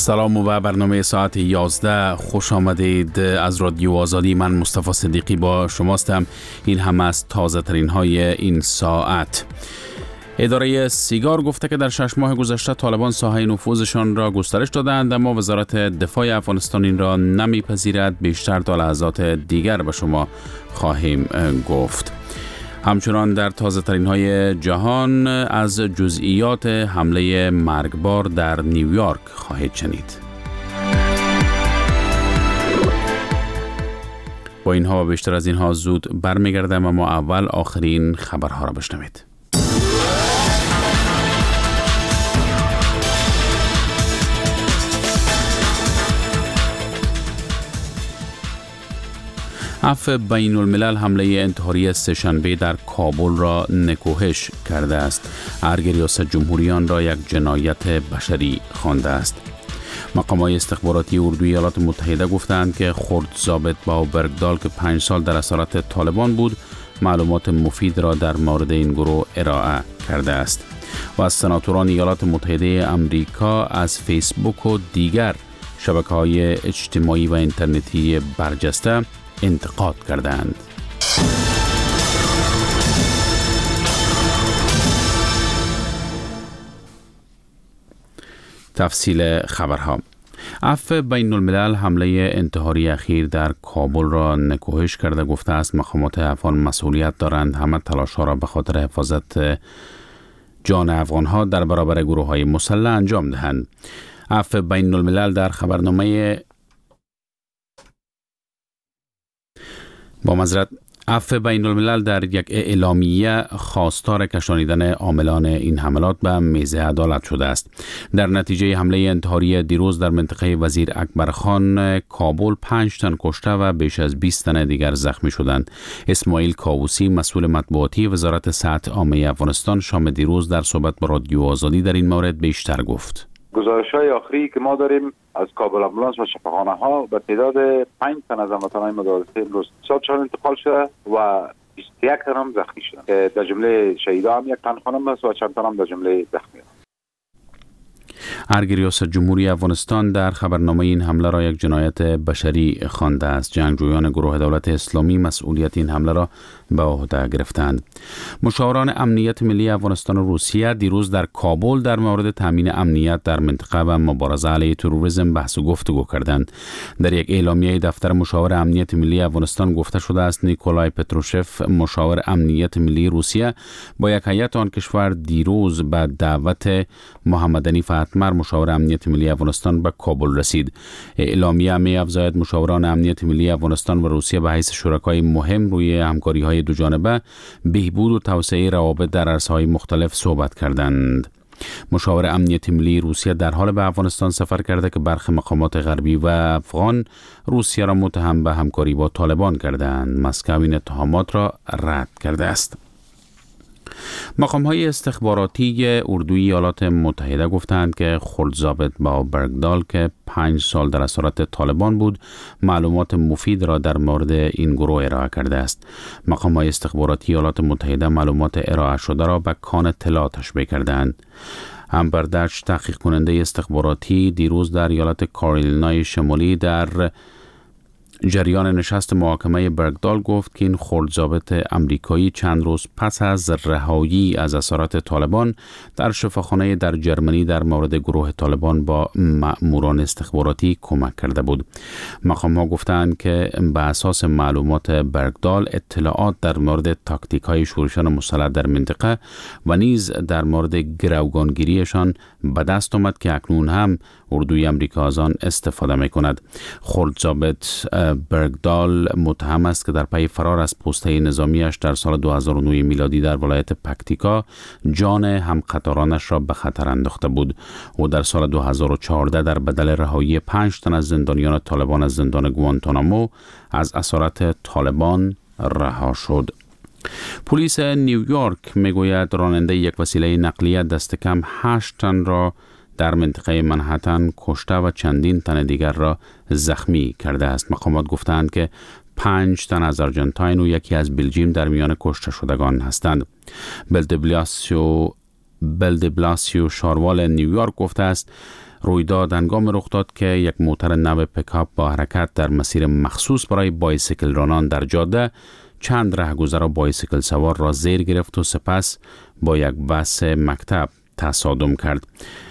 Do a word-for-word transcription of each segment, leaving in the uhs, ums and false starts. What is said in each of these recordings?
سلام و برنامه ساعت یازده خوش آمدید. از رادیو آزادی من مصطفی صدیقی با شماستم. این هم از تازه ترین های این ساعت. اداره سیگار گفته که در شش ماه گذشته طالبان ساحه نفوذشان را گسترش دادند، اما وزارت دفاع افغانستان این را نمیپذیرد. بیشتر تا لحظات دیگر به شما خواهیم گفت. همچنان در تازه ترین های جهان از جزئیات حمله مرگبار در نیویورک خواهید شنید. با اینها و بیشتر از اینها زود برمیگردم، اما اول آخرین خبرها را بشنوید. عفو بین الملل حمله انتحاری سه‌شنبه در کابل را نکوهش کرده است. ارگ ریاست جمهوری آن را یک جنایت بشری خوانده است. مقامات استخباراتی اردوی ایالات متحده گفتند که خرد ضابط با برگدال که پنج سال در اسارت طالبان بود، معلومات مفید را در مورد این گروه ارائه کرده است. و از سناتوران ایالات متحده آمریکا از فیسبوک و دیگر شبکه‌های اجتماعی و اینترنتی برجسته انتقاد کردند. تفصیل خبرها. عفو بین الملل حمله انتحاری اخیر در کابل را نکوهش کرده. گفته است مقامات افغان مسئولیت دارند همه تلاش‌ها را به خاطر حفاظت جان افغان‌ها در برابر گروه‌های مسلح انجام دهند. عفو بین الملل در خبرنامه با معذرت عفو بین الملل در یک اعلامیه خواستار کشانیدن عاملان این حملات به میز عدالت شده است. در نتیجه حمله انتحاری دیروز در منطقه وزیر اکبر خان کابل پنج تن کشته و بیش از بیست تن دیگر زخمی شدند. اسماعیل کاووسی مسئول مطبوعاتی وزارت صحت عامه افغانستان شام دیروز در صحبت با رادیو آزادی در این مورد بیشتر گفت. گزارش‌های آخری که ما داریم از کابل آمبولانس و شفاخانه‌ها به تعداد پنج تن از هموطنان متوسط امروز صبحشان انتقال شده و بیست و یک تن هم زخمی شدند که در جمله شهیدان هم یک تن خانم است و چند تن هم در جمله زخمیان. ارگ ریاست جمهوری افغانستان در خبرنامه این حمله را یک جنایت بشری خوانده است. جنگجویان گروه دولت اسلامی مسئولیت این حمله را به عهده گرفتند. مشاوران امنیت ملی افغانستان و روسیه دیروز در کابل در مورد تامین امنیت در منطقه و مبارزه علیه تروریسم بحث و گفتگو کردند. در یک اعلامیه دفتر مشاور امنیت ملی افغانستان گفته شده است نیکولای پتروشف مشاور امنیت ملی روسیه با یک هیئت آن کشور دیروز به دعوت محمد حنیف اتمر مشاور امنیت ملی افغانستان به کابل رسید. اعلامیه می افزاید مشاوران امنیت ملی افغانستان و روسیه به حیث شرکای مهم روی همکاری‌های دو جانبه بهبود و توسعه روابط در عرصه‌های مختلف صحبت کردند. مشاور امنیت ملی روسیه در حال به افغانستان سفر کرده که برخی مقامات غربی و افغان روسیه را متهم به همکاری با طالبان کردند. مسکو این اتهامات را رد کرده است. مقام‌های استخباراتی اردوی ایالات متحده گفتند که خرد ضابط با برگدال که پنج سال در اسارت طالبان بود معلومات مفید را در مورد این گروه ارائه کرده است. مقام‌های استخباراتی ایالات متحده معلومات ارائه شده را به کان طلا تشبیه کردند. امبر دچ تحقیق کننده استخباراتی دیروز در ایالت کارولینای شمالی در جریان نشست محاکمه برگدال گفت که این خرد ضابط امریکایی چند روز پس از رهایی از اسارت طالبان در شفاخانه در جرمنی در مورد گروه طالبان با مأموران استخباراتی کمک کرده بود. مقام‌ها گفتند که به اساس معلومات برگدال اطلاعات در مورد تاکتیک‌های شورشان مسلح در منطقه و نیز در مورد گروگانگیریشان به دست آمد که اکنون هم اردوی امریکا از آن استفاده می‌کند. خرد ضابط برگدال متهم است که در پی فرار از پسته نظامیش در سال دو هزار و نه میلادی در ولایت پکتیکا جان همقطارانش را به خطر انداخته بود. او در سال دو هزار و چهارده در بدل رهایی پنج تن از زندانیان طالبان از زندان گوانتانامو از اسارت طالبان رها شد. پلیس نیویورک میگوید راننده یک وسیله نقلیه دست کم هشت تن را در منطقه منهتن کشته و چندین تن دیگر را زخمی کرده است. مقامات گفتند که پنج تن از آرژانتین و یکی از بلژیم در میان کشته شدگان هستند. بلدبلاسیو بلدبلاسیو شاروال نیویورک گفته است رویداد هنگام رخ داد که یک موتر نو پیکاپ با حرکت در مسیر مخصوص برای بایسیکل رانان در جاده چند رهگذر و بایسیکل سوار را زیر گرفت و سپس با یک بس مکتب تصادم کرد.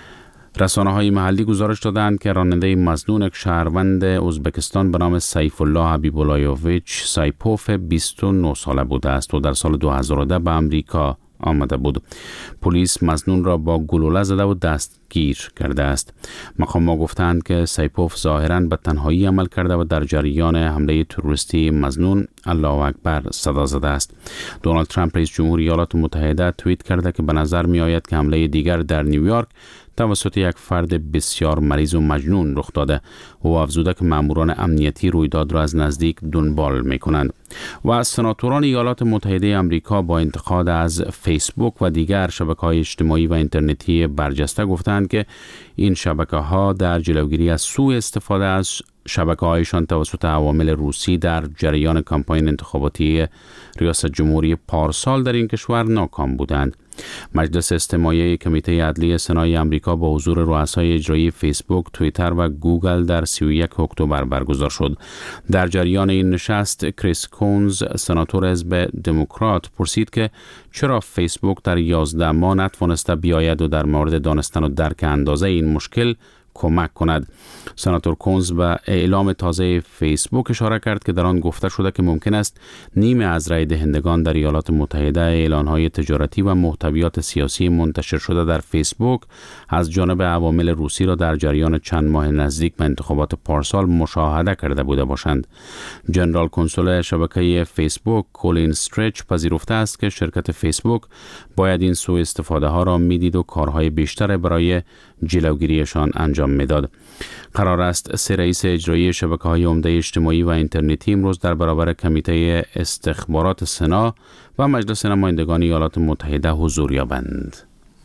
رسانه های محلی گزارش دادند که راننده مظنون یک شهروند ازبکستان به نام سیف الله حبیب اللهویچ سایپوف بیست و نه ساله بوده است و در سال دو هزار و ده به امریکا آمده بود. پلیس مظنون را با گلوله زده و دستگیر کرده است. مقام‌ها گفتند که سایپوف ظاهراً به تنهایی عمل کرده و در جریان حمله تروریستی مظنون الله اکبر صدا زده است. دونالد ترامپ رئیس جمهور ایالات متحده توییت کرده که به نظر می آید که حمله دیگر در نیویورک توسط یک فرد بسیار مریض و مجنون رخ داده و افزوده که ماموران امنیتی رویداد را از نزدیک دنبال می کنند. و سناتوران ایالات متحده آمریکا با انتقاد از فیسبوک و دیگر شبکه‌های اجتماعی و اینترنتی برجسته گفتند که این شبکه‌ها در جلوگیری از سوء استفاده از شبکه‌هایشان توسط عوامل روسی در جریان کمپاین انتخاباتی ریاست جمهوری پارسال در این کشور ناکام بودند. مجلس استماعی کمیته عدلی سنای آمریکا با حضور رؤسای اجرایی فیسبوک، توییتر و گوگل در سی و یک اکتبر برگزار شد. در جریان این نشست کریس کونز سناتور حزب دموکرات پرسید که چرا فیسبوک در یازده ماه نتوانسته بیاید و در مورد دانستن و درک اندازه این مشکل کمک کند. سناتور کونز به اعلام تازه فیسبوک اشاره کرد که در آن گفته شده که ممکن است نیمه از رای دهندگان در ایالات متحده اعلانهای تجارتی و محتویات سیاسی منتشر شده در فیسبوک از جانب عوامل روسی را در جریان چند ماه نزدیک به انتخابات پارسال مشاهده کرده بوده باشند. جنرال کنسول شبکه فیسبوک کولین استریچ پذیرفته است که شرکت فیسبوک باید این سوء استفاده ها را میدید و کارهای بیشتر برای جلوگیریشان انجام میداد. قرار است سه رئیس اجرایی شبکه‌های عمده اجتماعی و اینترنتی امروز در برابر کمیته استخبارات سنا و مجلس نمایندگان ایالات متحده حضور یابند.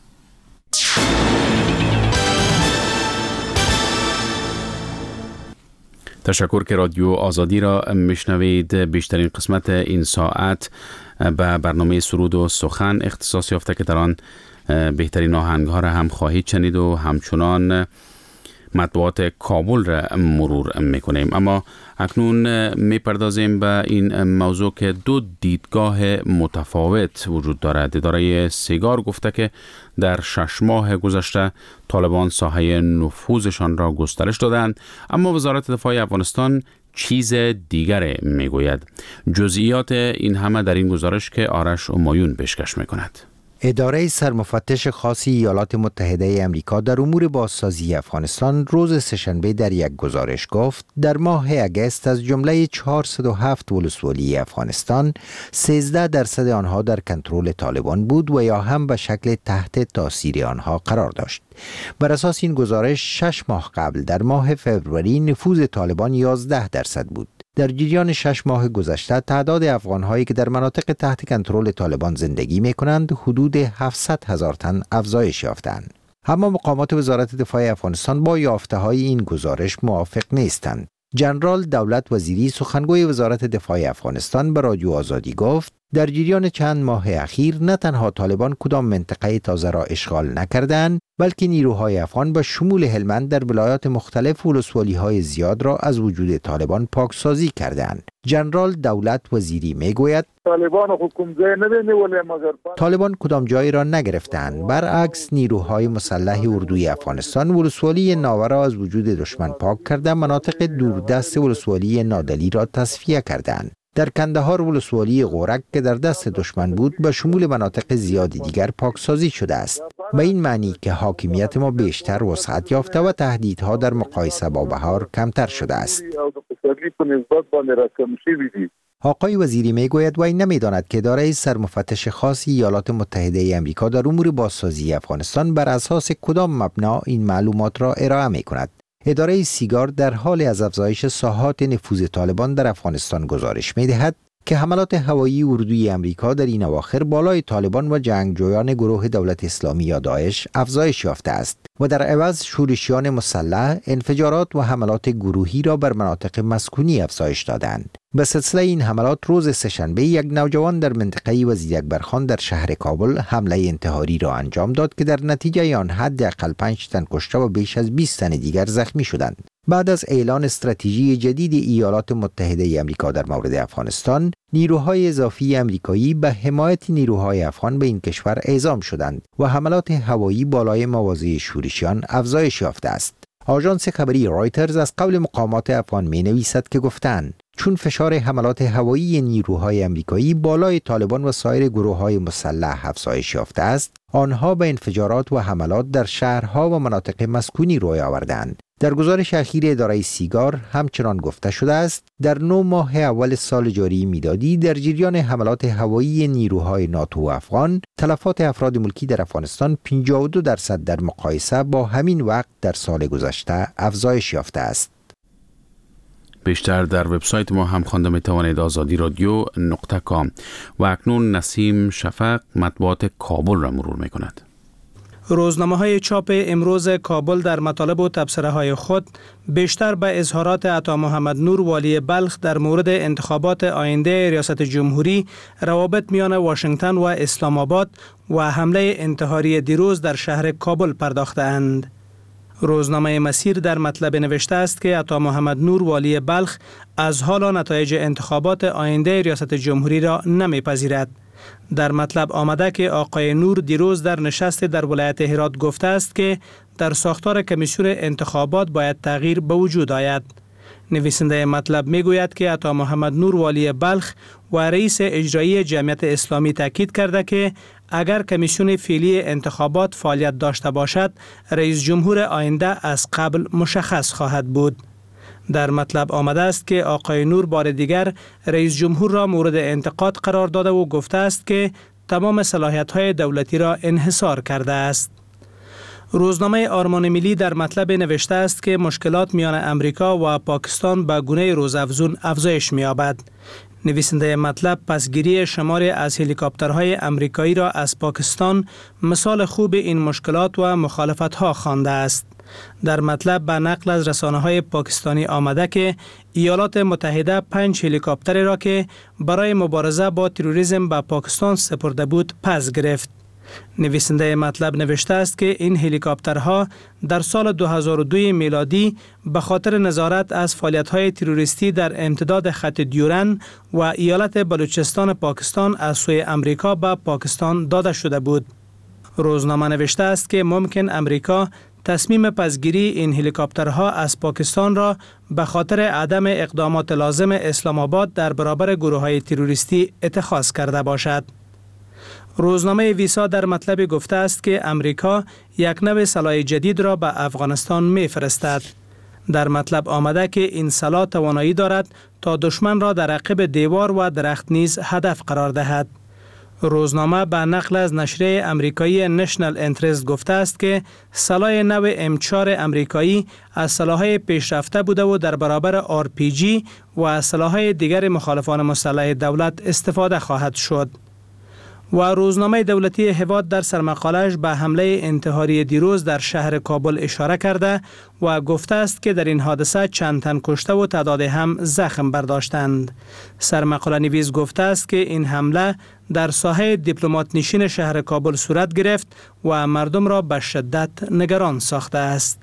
تشکر که رادیو آزادی را میشنوید. بیشترین قسمت این ساعت به برنامه سرود و سخن اختصاص یافته که در آن بهترین آهنگ‌ها را هم خواهید شنید و همچنان مطبوعات کابل را مرور میکنیم. اما اکنون میپردازیم به این موضوع که دو دیدگاه متفاوت وجود دارد. اداره سیگار گفته که در شش ماه گذشته طالبان ساحه نفوذشان را گسترش دادند، اما وزارت دفاع افغانستان چیز دیگر میگوید. جزئیات این همه در این گزارش که آرش همایون پیشکش میکند. اداره سرمفتش خاص ایالات متحده آمریکا در امور بازسازی افغانستان روز سه‌شنبه در یک گزارش گفت در ماه اگست از جمله چهارصد و هفت ولسوالی افغانستان سیزده درصد آنها در کنترل طالبان بود و یا هم به شکل تحت تاثیر آنها قرار داشت. بر اساس این گزارش شش ماه قبل در ماه فوریه نفوذ طالبان یازده درصد بود. در جریان شش ماه گذشته تعداد افغان‌هایی که در مناطق تحت کنترل طالبان زندگی می‌کنند حدود هفتصد هزار تن افزایش یافتند. اما مقامات وزارت دفاع افغانستان با یافته‌های این گزارش موافق نیستند. جنرال دولت وزیری سخنگوی وزارت دفاع افغانستان به رادیو آزادی گفت در جریان چند ماه اخیر نه تنها طالبان کدام منطقه تازه را اشغال نکردند، بلکه نیروهای افغان به شمول هلمند در ولایات مختلف ولسوالی‌های زیاد را از وجود طالبان پاکسازی کردند. جنرال دولت وزیری میگوید طالبان حکم ځای نه دی نیولې مگر طالبان کدام جایی را نگرفتند. برعکس نیروهای مسلح اردوی افغانستان ولسوالی ناوه را از وجود دشمن پاک کرده مناطق دوردست ولسوالی نادلی را تصفیه کردند. در کندهار ولسوالی غورک که در دست دشمن بود به شمول مناطق زیادی دیگر پاکسازی شده است. به این معنی که حاکمیت ما بیشتر وسعت یافته و تهدیدها در مقایسه با بهار کمتر شده است. آقای وزیری میگوید وی نمیداند که اداره سرمفتش خاص ایالات متحده آمریکا در امور بازسازی افغانستان بر اساس کدام مبنا این معلومات را ارائه می کند. اداره سیگار در حال از افزایش ساحات نفوذ طالبان در افغانستان گزارش می دهد که حملات هوایی اردوی امریکا در این اواخر بالای طالبان و جنگجویان گروه دولت اسلامی یا داعش افزایش یافته است و در عوض شورشیان مسلح انفجارات و حملات گروهی را بر مناطق مسکونی افزایش دادند. به سلسله این حملات روز سه‌شنبه یک نوجوان در منطقه وزیر اکبرخان در شهر کابل حمله انتحاری را انجام داد که در نتیجه آن حداقل پنج تن کشته و بیش از بیست تن دیگر زخمی شدند. بعد از اعلان استراتژی جدید ایالات متحده آمریکا در مورد افغانستان، نیروهای اضافی آمریکایی به حمایت نیروهای افغان به این کشور اعزام شدند و حملات هوایی بالای مواضع شورشیان افزایش یافته است. آژانس خبری رایترز از قول مقامات افغان می نویسد که گفتند چون فشار حملات هوایی نیروهای آمریکایی بالای طالبان و سایر گروه‌های مسلح افزایش یافته است، آنها به انفجارات و حملات در شهرها و مناطق مسکونی روی آوردند. در گزارش اخیر اداره سیگار همچنان گفته شده است در نه ماه اول سال جاری میلادی در جریان حملات هوایی نیروهای ناتو و افغان، تلفات افراد ملکی در افغانستان پنجاه و دو درصد در مقایسه با همین وقت در سال گذشته افزایش یافته است. بیشتر در وبسایت ما هم خوانده می توانید آزادی رادیو نقطه کام. و اکنون نسیم شفق مطبوعات کابل را مرور می کند. روزنامه های چاپ امروز کابل در مطالب و تبصره های خود بیشتر به اظهارات عطا محمد نور والی بلخ در مورد انتخابات آینده ریاست جمهوری، روابط میان واشنگتن و اسلام آباد و حمله انتحاری دیروز در شهر کابل پرداخته اند. روزنامه مسیر در مطلب نوشته است که عطا محمد نور والی بلخ از حالا نتایج انتخابات آینده ریاست جمهوری را نمیپذیرد. در مطلب آمده که آقای نور دیروز در نشست در ولایت هرات گفته است که در ساختار کمیسیون انتخابات باید تغییر به وجود آید. نویسنده مطلب می گوید که عطا محمد نور والی بلخ و رئیس اجرایی جمعیت اسلامی تاکید کرده که اگر کمیسیون فعلی انتخابات فعالیت داشته باشد، رئیس جمهور آینده از قبل مشخص خواهد بود. در مطلب آمده است که آقای نور بار دیگر رئیس جمهور را مورد انتقاد قرار داده و گفته است که تمام صلاحیت‌های دولتی را انحصار کرده است. روزنامه آرمان ملی در مطلب نوشته است که مشکلات میان امریکا و پاکستان به گونه روزافزون افزایش می‌یابد. نویسنده مطلب پسگیری شماری از هلیکوپترهای امریکایی را از پاکستان مثال خوب این مشکلات و مخالفت‌ها خوانده است. در مطلب به نقل از رسانه‌های پاکستانی آمده که ایالات متحده پنج هلیکوپتر را که برای مبارزه با تروریسم به پاکستان سپرده بود پس گرفت. نویسنده مطلب نوشته است که این هلیکوپترها در سال دو هزار و دو میلادی به خاطر نظارت از فعالیت‌های تروریستی در امتداد خط دیورن و ایالت بلوچستان پاکستان از سوی امریکا به پاکستان داده شده بود. روزنامه نوشته است که ممکن امریکا تصمیم پسگیری این هلیکوپترها از پاکستان را به خاطر عدم اقدامات لازم اسلام آباد در برابر گروه‌های تروریستی اتخاذ کرده باشد. روزنامه ویسا در مطلب گفته است که امریکا یک نوع سلاح جدید را به افغانستان می‌فرستد. در مطلب آمده که این سلاح توانایی دارد تا دشمن را در عقب دیوار و درخت نیز هدف قرار دهد. روزنامه به نقل از نشریه امریکایی نشنل انترست گفته است که سلاح نو ام چهار امریکایی از سلاح‌های پیشرفته بوده و در برابر آر پی جی و سلاح‌های دیگر مخالفان مسلح دولت استفاده خواهد شد. و روزنامه دولتی هواد در سرمقاله‌اش به حمله انتحاری دیروز در شهر کابل اشاره کرده و گفته است که در این حادثه چند تن کشته و تعداد هم زخم برداشتند. سرمقاله نویس گفته است که این حمله در ساحه دیپلمات نشین شهر کابل صورت گرفت و مردم را به شدت نگران ساخته است.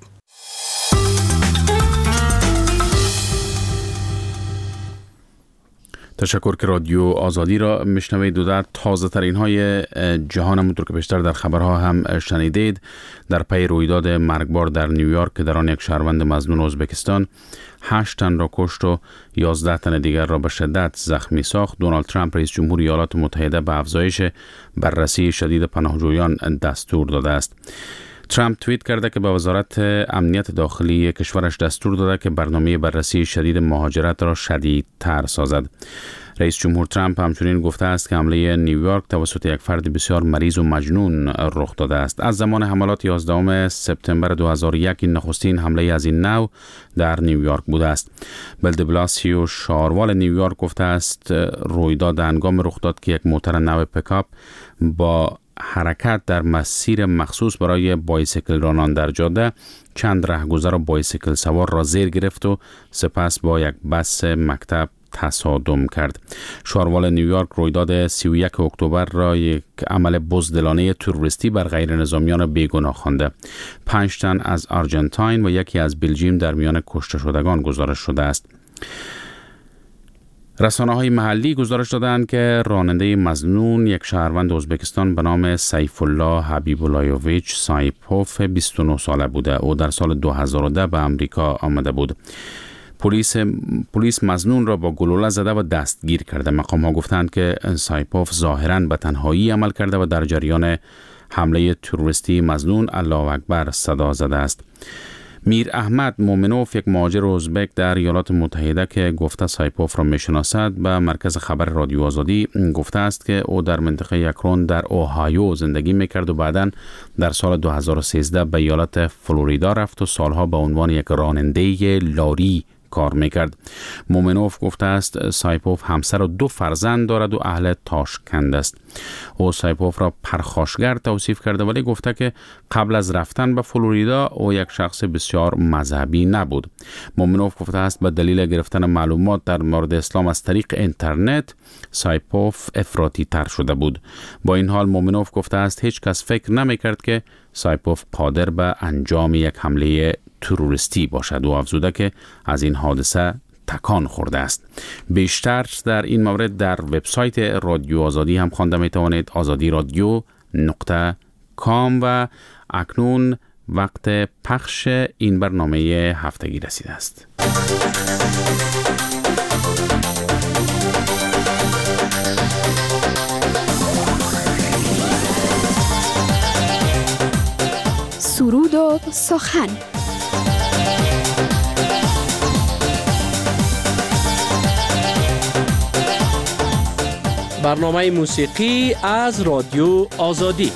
تشکر که رادیو آزادی را میشنوید. و در تازه ترین های جهان، همونطور که بیشتر در خبرها هم شنیدید، در پی رویداد مرگبار در نیویورک که در آن یک شهروند مظنون ازبکستان هشت تن را کشت و یازده تن دیگر را به شدت زخمی ساخت، دونالد ترامپ رئیس جمهور ایالات متحده به افزایش بررسی شدید پناهجویان دستور داده است. ترامپ توییت کرده که به وزارت امنیت داخلی کشورش دستور داده که برنامه بررسی شدید مهاجرت را شدیدتر سازد. رئیس جمهور ترامپ همچنین گفته است که حمله نیویورک توسط یک فرد بسیار مریض و مجنون رخ داده است. از زمان حملات یازدهم سپتامبر دو هزار و یک این نخستین حمله از این نوع در نیویورک بوده است. بیل دی بلاسیو شاروال نیویورک گفته است رویداد هنگام رخ داد که یک موتور نو پیکاپ با حرکت در مسیر مخصوص برای بایسیکل رانان در جاده چند رهگذر و بایسیکل سوار را زیر گرفت و سپس با یک بس مکتب تصادم کرد. شاروال نیویورک رویداد سی و یک اکتبر را یک عمل بزدلانه تروریستی بر غیر نظامیان بیگناه خوانده. پنج تن از آرژانتین و یکی از بلژیم در میان کشته شدگان گزارش شده است. رسانه‌های محلی گزارش دادند که راننده مظنون یک شهروند ازبکستان به نام سیف الله حبیب اللهویچ سایپوف بیست و نه ساله بوده. او در سال دو هزار و ده به امریکا آمده بود. پلیس پلیس مظنون را با گلوله زده و دستگیر کرده. مقام‌ها گفتند که سایپوف ظاهراً به تنهایی عمل کرده و در جریان حمله تروریستی مظنون الله اکبر صدا زده است. میر احمد مومنوف یک مهاجر ازبک در ایالات متحده که گفته سایپوف را میشناسد به مرکز خبر رادیو آزادی گفته است که او در منطقه یکرون در اوهایو زندگی میکرد و بعداً در سال دو هزار و سیزده به ایالت فلوریدا رفت و سالها به عنوان یک راننده لاری کار میکرد. مومنوف گفته است سایپوف همسر و دو فرزند دارد و اهل تاشکند است. او سایپوف را پرخاشگر توصیف کرده ولی گفته که قبل از رفتن به فلوریدا او یک شخص بسیار مذهبی نبود. مومنوف گفته است به دلیل گرفتن معلومات در مورد اسلام از طریق اینترنت سایپوف افراطی تر شده بود. با این حال مومنوف گفته است هیچ کس فکر نمی کرد که سایپوف قادر به انجام یک حمله تروریستی باشد و افزوده که از این حادثه تکان خورده است. بیشتر در این مورد در وبسایت رادیو آزادی هم خوانده می توانید آزادی رادیو نقطه کام و اکنون وقت پخش این برنامه هفتگی رسیده است. سرود و سخن. برنامه موسیقی از رادیو آزادی.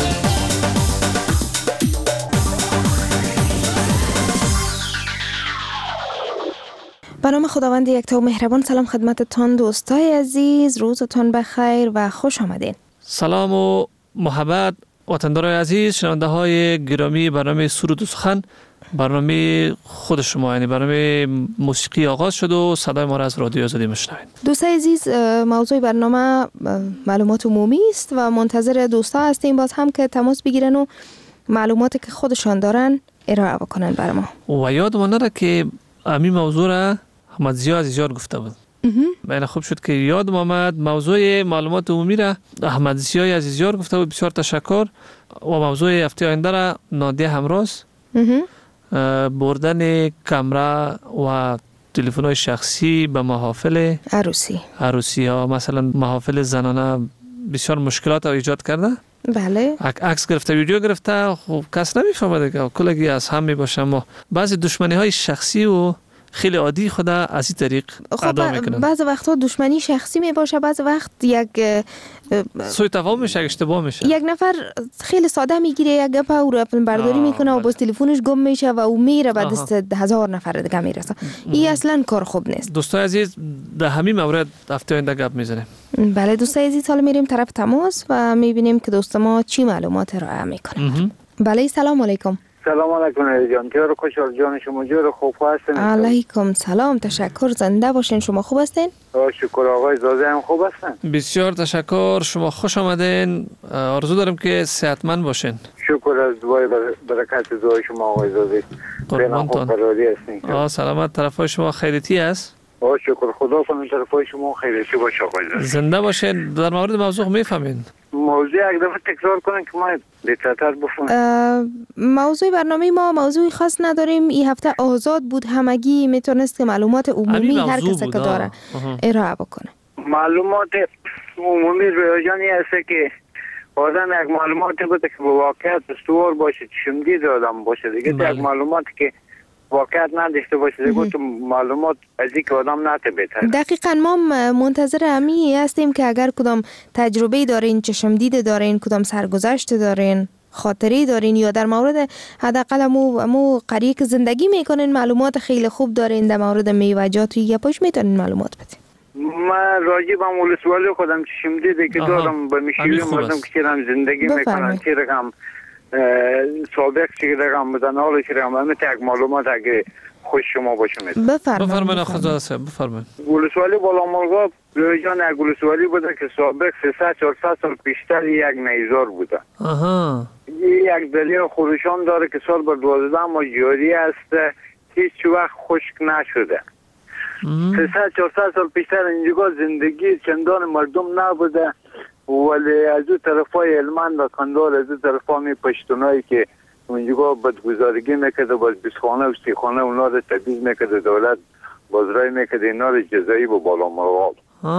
به نام خداوند یکتا و مهربان. سلام خدمتتان دوستای عزیز، روزتان بخیر و خوش آمدین. سلام و محبت وطندارای عزیز، شنونده های گرامی برنامه سرود و سخن. برنامه خود شما، یعنی برنامه موسیقی آغاز شد و صدای ما را از رادیو آزادی میشنوید. دوستای عزیز، موضوع برنامه معلومات عمومی است و منتظر دوستا هستیم باز هم که تماس بگیرن و معلوماتی که خودشان دارن ارائه بکنن بر ما. و یاد ما نره که همین موضوع را احمد ضیا عزیزیار گفته بود. من خوب شد که یاد آمد. موضوع معلومات عمومی را احمد ضیا عزیزیار گفته بود. بسیار تشکر. و موضوع هفته آینده را نادیه همراز بردن کامرا و تلفن‌های شخصی به محافل عروسی عروسی ها، مثلا محافل زنانه بسیار مشکلات رو ایجاد کرده. بله، عکس گرفته، ویدیو گرفته، خب کس نمیفهمه که کلگی از هم میباشه. ما بعضی دشمنی های شخصی و خیلی عادی خدا از این طریق ادا میکنن. بعض وقتا دشمنی شخصی میباشه، بعض وقت یک سوء تفاهم میشه، اشتباه میشه. یک نفر خیلی ساده میگیره یک گپ او رو فیلم برداری میکنه و باز تلفنش گم میشه و او میره به دست هزار نفر دیگه میرسه. این اصلا کار خوب نیست. دوستای عزیز، در همین مورد هفته آینده گپ میزنیم. بله دوستای عزیز، حالا میریم طرف تماس و میبینیم که دوست ما چی معلومات ارائه میکنه. بله، سلام علیکم. سلام علیکم جان. جور خوشحال جان شما، جور خوب هستین؟ علیکم سلام، تشکر. زنده باشین. شما خوب هستین؟ شکر. آقای زاده هم خوب هستن؟ بسیار تشکر. شما خوش آمدین. آرزو دارم که صحتمند باشین. شکر از دعای برکت دعای شما آقای زاده. قربانتون. هستین. آه سلامت. طرفای شما خیریتی است؟ آه شکر خدا کنه طرفای شما خیریتی باشه آقای زاده. زنده باشین. در مورد موضوع میفهمین؟ موضوع یک دفعه تکرار کنن که ما دقیق‌تر بفهمیم. موضوع برنامه ما موضوعی خاص نداریم. این هفته آزاد بود، همگی میتونست که معلومات عمومی هر کسی که داره ارائه بکنه. معلومات عمومی رویاجانی هست که آدم یک معلوماتی بوده که به واقعیت استوار باشه، چشمدید آدم باشه دیگه. یک معلوماتی که واقعیت نداشته باشه گفت معلومات از اینکه آدم نته بهتر. دقیقاً ما منتظر همی هستیم که اگر کدام تجربه دارین، چشمدید دارین، کدام سرگذشت دارین، خاطری دارین یا در مورد حداقل امو امو قریه که زندگی میکنین معلومات خیلی خوب دارین در مورد میوه‌جات یا پاش میتونین معلومات بدین. من راجع به ولسوالی خودم چشم دیده که دارم به میشوی مردم که چرا زندگی میکنن چه رقم سابق چه رقم بدن حالا چه رقم همه تک معلومات اگه خوش شما باشه میتونم بفرمایید. بفرمایید آخوندزاده صاحب بفرمایید. ولسوالی بالا مرغاب جان یک ولسوالی بوده که سابق سیصد چهارصد سال پیشتر یک نیزار بوده. آها. یک دلیل خودشان داره که سال بر دوازده ماه جاری است، هیچ وقت خشک نشده. سیصد چهارصد سال پیشتر اینجا زندگی چندان مردم نبوده، ولی از اون طرفای هلمند و کندهار از اون طرفای پشتونایی که اونجا بدگذارگی میکرده، باز بیسخانه و سیخانه اونا رو تبعیض میکرده، دولت بازرای میکرده اینا رو جزایی به بالا مرغاب.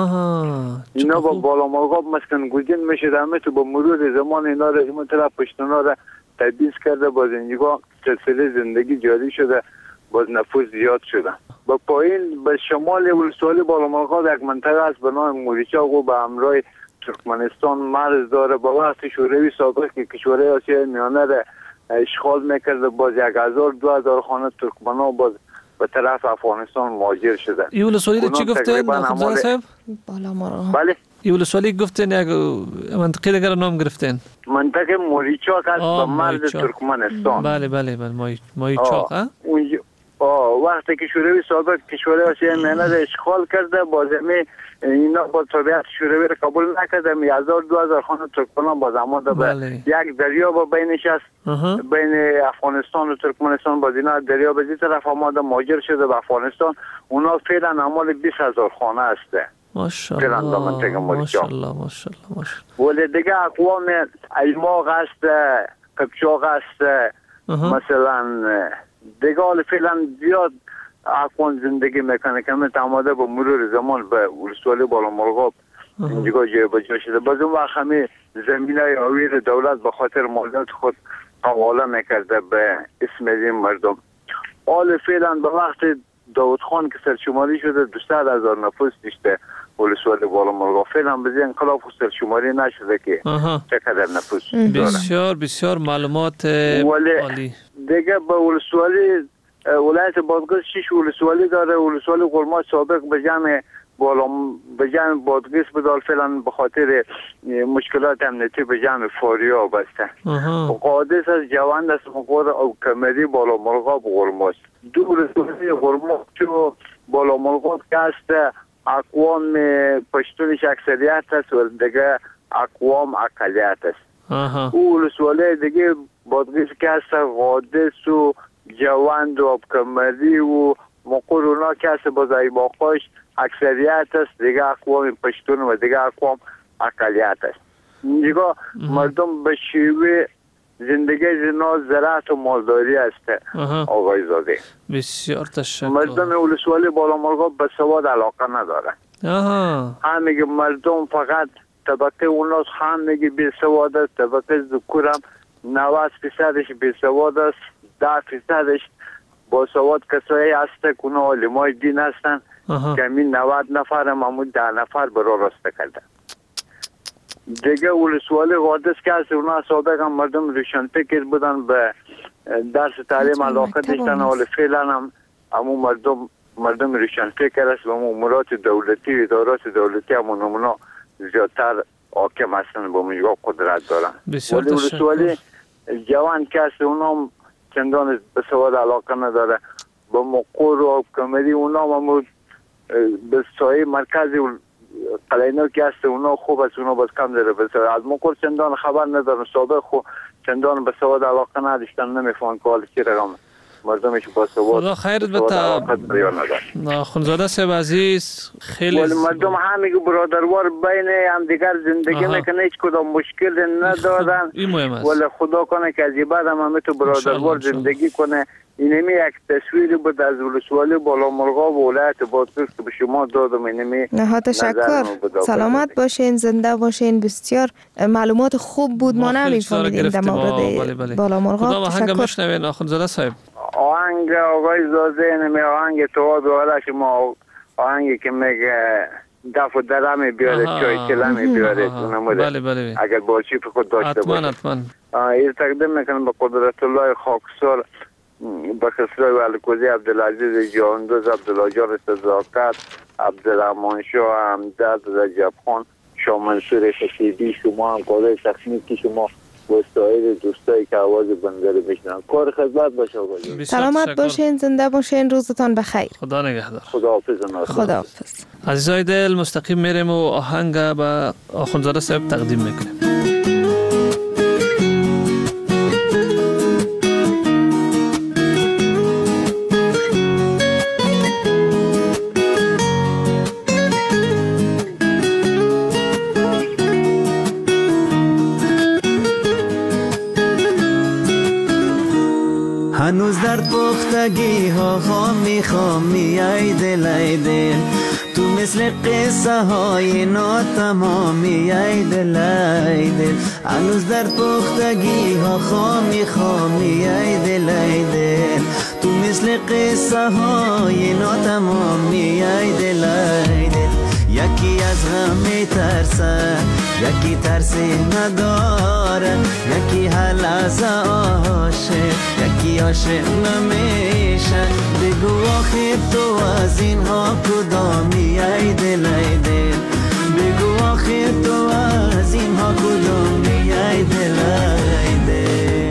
آها. اینا با بالا مرغاب مسکن گزین میشه، همه تو با مرور زمان اینا رو همون طرف پشتونا رو تبعیض کرده، باز اینجا سلسله زندگی جاری شده، باز نفوذ زیاد شده. با پایین به شمال ولسوالی بالا مرغاب یک منطقه است به نام موریچاق و به همراه ترکمنستان مرز داره. با وقت شوروی سابق که کشورهای آسیای میانه را اشغال میکرده، باز یک هزار دو هزار خانه ترکمنا باز به طرف افغانستان مهاجر شده. این ولسوالی رو چی گفتین آخوندزاده صاحب؟ بالا مرغاب. بله. این ولسوالی گفتین یک منطقه دیگر نام گرفتین؟ منطقه موریچاق است به مرز ترکمنستان. بله بله بله موریچاق ها؟ اونجا آه وقتی که شوروی سابق کشورهای آسیای میانه را اشغال کرده، باز می اینا با طبیعت شوروی را قبول نکرده، می هزار دو هزار خانه ترکمنان باز آماده به یک دریا با بینش است، بین افغانستان و ترکمنستان، باز اینا دریا به این طرف آماده مهاجر شده به افغانستان. اونا فعلا اعمال بیست هزار خانه است. ماشاءالله ماشاءالله ماشاءالله. ولی دیگه اقوام ایماق است، قبچاق است، مثلا دیگه حال فعلا زیاد اقوام زندگی میکنه که همه آماده با مرور زمان به ولسوالی بالا مرغاب اینجا جای بجا شده. باز اون وقت همه زمین های آویر دولت به خاطر مالیات خود حواله میکرده به اسم این مردم. حال فعلا به وقت داود خان که سرشماری شده دویست هزار نفوس داشته ولسوالی بالا مرغاب. فعلا به این انقلاب سرشماری نشده که چقدر نفوس داره. بسیار بسیار معلومات عالی. دیگه به ولسوالی ولایت بادغیس شش ولسوالی داره. ولسوالی قرما سابق به جمع بالا به جمع بادغیس بدال فعلا به خاطر مشکلات امنیتی به جمع فاریاب است. قادس از جوند است مقور او کمری بالا مرغاب قرماست. دو ولسوالی قرما چو بالا مرغاب که است اقوام پشتونش اکثریت است و دیگه اقوام اقلیت است. او ولسوالی دیگه بادغیس که است قادس و جوند و آبکمری و مقور اونا که هست باز ایماقاش اکثریت است، دیگه اقوام پشتون و دیگه اقوام اقلیت است. اینجا مردم به شیوه زندگی زنا زراعت و مالداری است. آقای زاده بسیار تشکر. مردم ولسوالی بالا مرغاب به سواد علاقه نداره. هم میگه مردم فقط طبقه اوناس هم میگه بی سواد است، طبقه ذکورم نود فیصدش بی سواد است، ده فیصدش با سواد کسایی هست که اونا علمای دین هستن که همین نود نفر معمول ده نفر برا راسته کرده. دیگه ولسوالی قادس که هست اونا سابق هم مردم روشنفکر بودن، به درس تعلیم علاقه داشتن، ولی فعلا هم همون مردم مردم روشنفکر است و امورات دولتی ادارات دولتی همون اونا زیادتر حاکم هستن با مجگاه قدرت دارن. ولی ولسوالی جوان که هست اونا چندان به سواد علاقه نداره، با مقور و کمری اونا هم به سایه مرکزی قلعینو که هست اونا خوب است، اونا باز کم داره به سواد. از مقور چندان خبر ندارن، سابق خو چندان به سواد علاقه نداشتن، نمیفهمن که حالی چی رقم مردمش با سواد خدا خیرت بده. آخوندزاده صاحب عزیز خیلی ولی مردم همه برادروار بین هم دیگر زندگی میکنه، هیچ کدام مشکل ندارن، ولی خدا کنه که از بعد هم همه تو برادروار زندگی کنه. اینمی یک تصویری بود از ولسوالی بالا مرغاب و ولایت بادغیس که به شما دادم. اینمی نهایت تشکر. سلامت باشین، زنده باشین. بسیار معلومات خوب بود، ما نمیفهمیدیم در مورد بالا مرغاب. خدا آهنگ میشنوین آخوندزاده صاحب. آهنگ آقای زازه نمی آهنگ تو دواره شما آهنگی که میگه دف و درمی بیاره چای چلمی بیاره بله بله اگر باشی به خود داشته باشه حتما حتما این تقدیم میکنم به قدرت الله خاکسار به خسرو ولکوزی عبدالعزیز جاندوز عبدالعجار صداقت عبدالرحمن شاه همدرد رجب خان شاه منصور خطیبی شما هم کارهای تخنیکی شما و سایر دوستایی که آواز بنده رو بشنن کار خدمت باشه آقا سلامت باشین زنده باشین روزتان بخیر خدا نگهدار خداحافظ خداحافظ عزیزای دل مستقیم میریم و آهنگ به آخوندزاده صاحب تقدیم میکنیم هنوز در پختگی ها خامی خامی ای دل ای دل تو مثل قصه های ناتمامی ای دل ای دل هنوز در پختگی ها خامی خامی ای دل ای دل تو مثل قصه های ناتمامی ای دل ای دل یکی از غم میترسه یکی ترسی نداره یکی حل از عاشق یکی عاشق نمیشه بگو آخر تو از اینها کدامی ای دل ای دل بگو آخر تو از اینها کدامی ای دل ای دل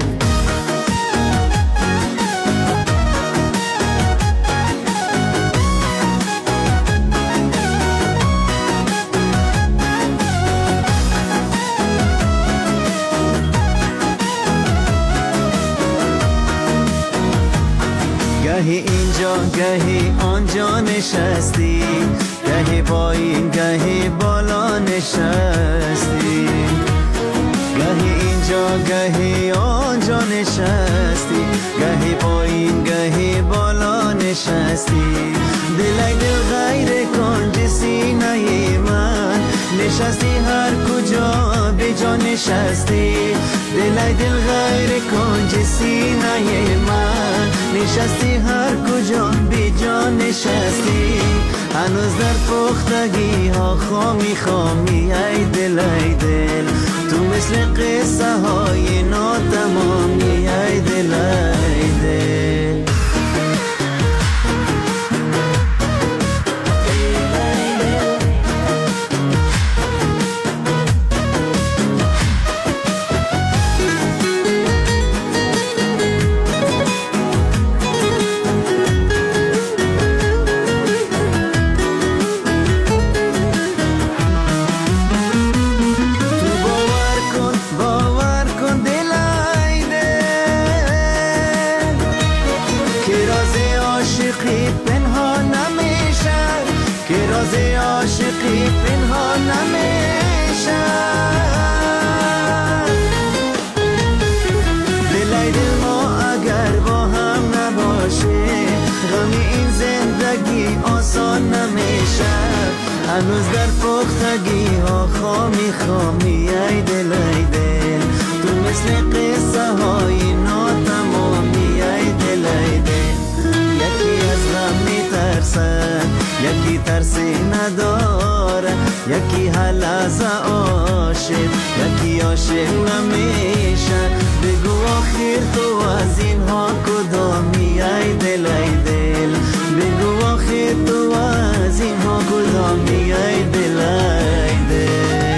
گهی اینجا گهی آنجا نشستی گهی پایین گهی بالا نشستی گهی اینجا گهی آنجا نشستی گهی پایین گهی بالا نشستی دلای دل غیر کن سینه من نشستی هر کجا به جا نشستی دلای دل غیر کن سینه من نشستی هر کجا به جا نشستی هنوز در پختگی ها خامی خامی ای دل ای دل تو مثل قصه های ناتمامی ای دل ای دل عاشقی پنهان نمیشه دلای دل ما اگر با هم نباشه غم این زندگی آسان نمیشه هنوز در پختگی ها خامی خامی ای دل ای دل تو مثل قصه های ناتمامی ای دل ای دل یکی از غم میترسه یکی ترسی نداره یکی حل از عاشق یکی عاشق نمیشه بگو آخر تو از اینها کدامی ای دل ای دل بگو آخر تو از اینها کدامی ای دل ای دل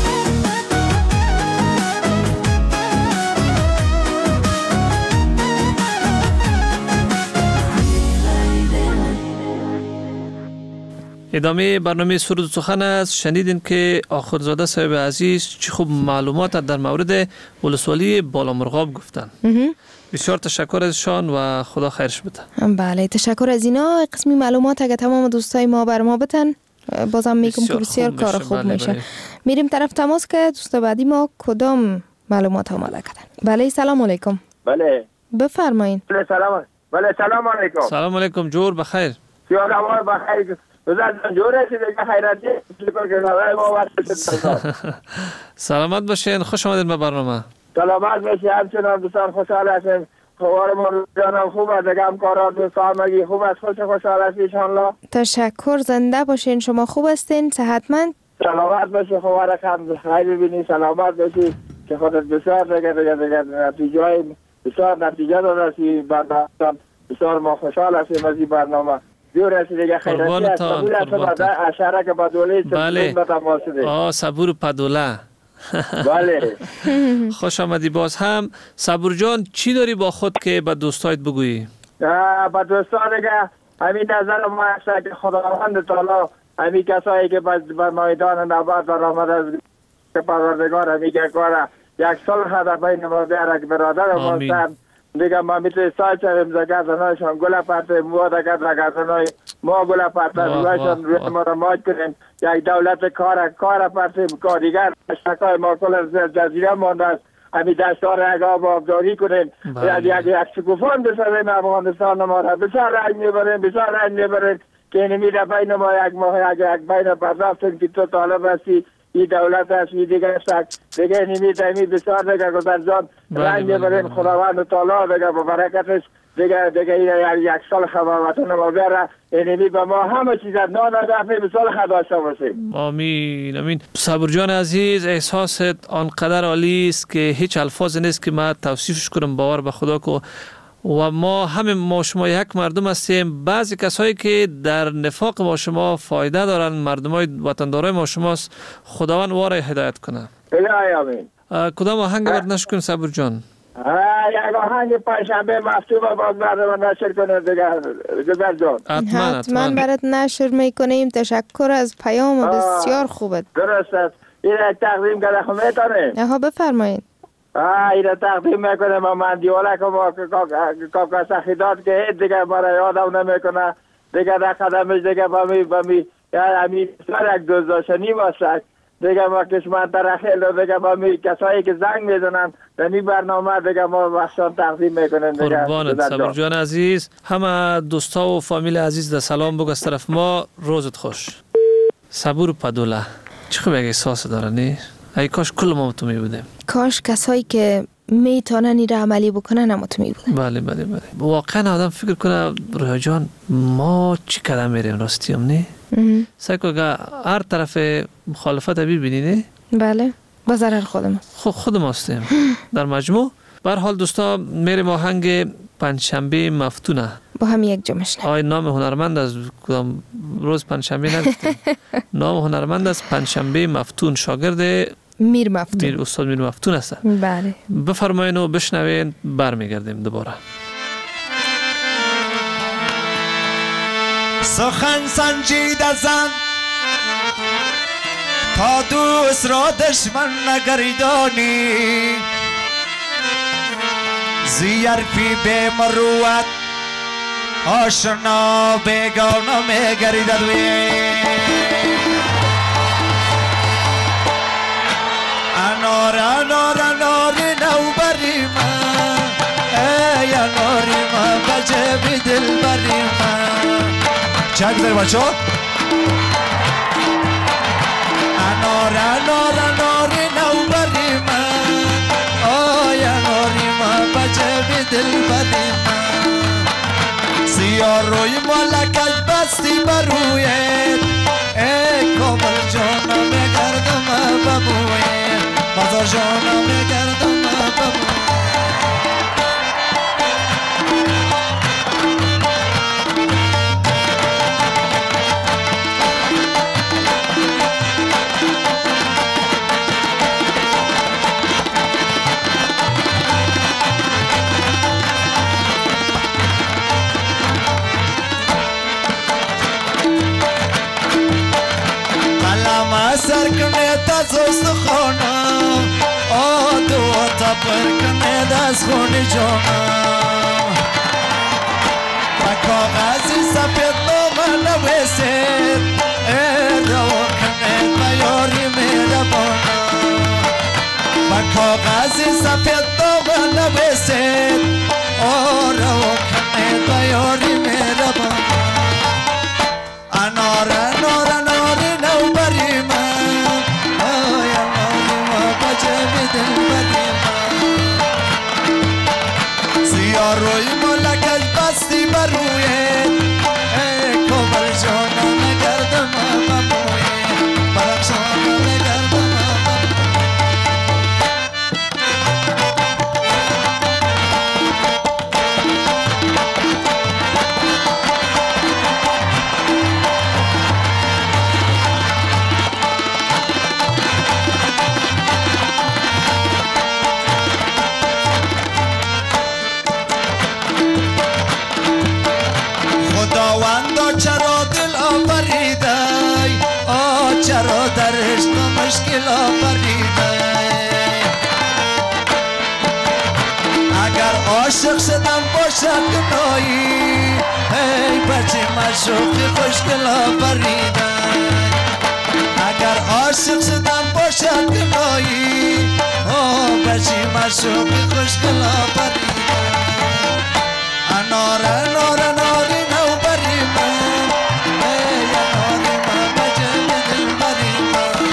ادامه برنامه سرود و سخن است. شنیدین که آخوندزاده صاحب عزیز چه خوب معلومات در مورد ولسوالی بالامرغاب گفتن. بسیار تشکر ازشان و خدا خیرش بده. بله تشکر از اینا. قسمی معلومات اگه تمام دوستای ما بر ما بتن بازم میگم که بسیار کار خوب بله میشه. بله. میریم طرف تماس که دوست بعدی ما کدام معلومات آماده کردن. بله سلام علیکم. بله بفرمایید. بله سلام. بله سلام علیکم. سلام علیکم جور بخیر. سیاد امار بخیر. بزرگ جوره که دیگه خیراتی سلیپر که نوای ما وقت سلامت باشین. خوش آمدین به برنامه. سلامت باشین. همچنان بسیار خوشحال هستیم. خوارمان جانم خوب است دیگه همکارات دوستان مگی خوب است خوش خوشحال است انشالله. تشکر زنده باشین شما خوب هستین صحتمند سلامت باشی خوار خم خیلی ببینی سلامت باشی که خودت بسیار دیگه دیگه دیگه نتیجه بسیار نتیجه دارسی برنامه بسیار ما خوشحال هستیم از این برنامه دیور هستی دیگه خیراتی هست صبور هست بعد اشاره که بدوله بله آه صبور پدوله بله خوش آمدی باز هم. صبور جان چی داری با خود که به دوستایت بگویی؟ با دوستان دیگه همین نظر ما هست که خداوند تعالی همین کسایی که به میدان نبرد در آمد از که پروردگار همین که کاره یک صلح در بین ما بیارک برادر ماستن دیگه ما میتونی سال چریم زگردنایشان گل پرته مو دکت زگردنای ما گل پرته رویشان روی ما را ماج کنیم یک دولت کار کار پرته کاریگر شکای ما کل جزیره مانده است همین دستار اگه آب آبداری کنیم یک یک شکوفان بسازیم افغانستان ما را بسیار رنگ میبریم بسیار رنگ میبریم که اینی میره بین ما یک ماه یک یک بین پردافتیم که تو طالب هستی این دولت هست این دیگه است دیگه اینی میده می بسیار دیگه گذر جان رنگ میبریم خداوند تعالی دیگه با برکتش دیگه دیگه این یک سال خباوتون ما بیاره اینی به ما همه چیز نان دفعه بسیار خداشته باشیم. آمین آمین. صبور جان عزیز احساست آنقدر عالی است که هیچ الفاظ نیست که ما توصیفش کنم باور به خدا که و ما همه ما شما یک مردم هستیم. بعضی کسایی که در نفاق ما شما فایده دارن مردمای وطندارای ما شماست خداوند واره هدایت کنه. الهی آمین. کدام آهنگ برد نشر کن صبور جان؟ یک آهنگ پنجشنبه مفتوح باز برد نشر کنه دیگه گذر جان. حتما برات نشر میکنیم. تشکر از پیام بسیار خوبت. درست است. این یک تقدیم کرده خود میتونه؟ آها بفرمایید. آه ایره تقدیم میکنه ما من دیوله که ما کاکا سخیدات که هیچ دیگه ما را یادم نمیکنه دیگه در قدمش دیگه با می با می یا همی سر یک دوزداشنی باشد دیگه ما کشمنتر خیلی دیگه با می کسایی که زنگ میزنن در این برنامه دیگه ما بخشان تقدیم میکنیم دیگه. قربانت صبور جان عزیز. همه دوستا و فامیل عزیز در سلام بگو از طرف ما. روزت خوش. صبور پدوله چه خوب یک احساس داره نی؟ ای کاش کل ما تو می بودیم. کاش کسایی که میتونن این عملی بکنن اما تو می بودیم. بله بله بله. واقعا آدم فکر کنه رویا جان ما چی کدام میریم راستی هم نه؟ سعی کن که هر طرف مخالفت ببینی نه؟ بله با ضرر خودم. خود خودم هستیم. در مجموع بر حال دوستا میریم آهنگ پنجشنبه مفتونه با هم یک جمعش نه. آی نام هنرمند از کدام روز پنجشنبه نگفتیم. نام هنرمند از پنجشنبه مفتون شاگرد میر مفتون. میر استاد میر مفتون است. بله. بفرمایید و بشنوین برمیگردیم دوباره. سخن سنجیده زن تا دوست را دشمن نگردانی زیرفی به مروت آشنا بیگانه میگردد وی انار انار انار نوبری من ای اناری من بجب دل بری من چک داری بچه ها انار انار انار نوبری من آی اناری من بجب دل بری من سیاه روی ملکت بستی برویت ای کامل جانم گردم ببویت مزار جانم گردم ببویت سر کنه تازوست خانم آدو تا پر کنه دست خونی جانم و کاغذی سفید نامه نویسید ارو کنه بیاری میره بانم و کاغذی سفید نامه نویسید ارو کنه بیاری میره بانم انار انار انار نوبری من سیاه برویت ای کابل جانم گردم بمویت برقصانم گردم خداوندا چرا دل آفریده آه چرا در عشق مشکل آفریده اگر عاشق شدم باشد گناهی ای بچه مشوقی خوشگل آفریده اگر عاشق شدم باشد گناهی آه بچه مشوقی خوشگل آفریده انار انار اناری نو بری من ای اناری من بجم دل بری من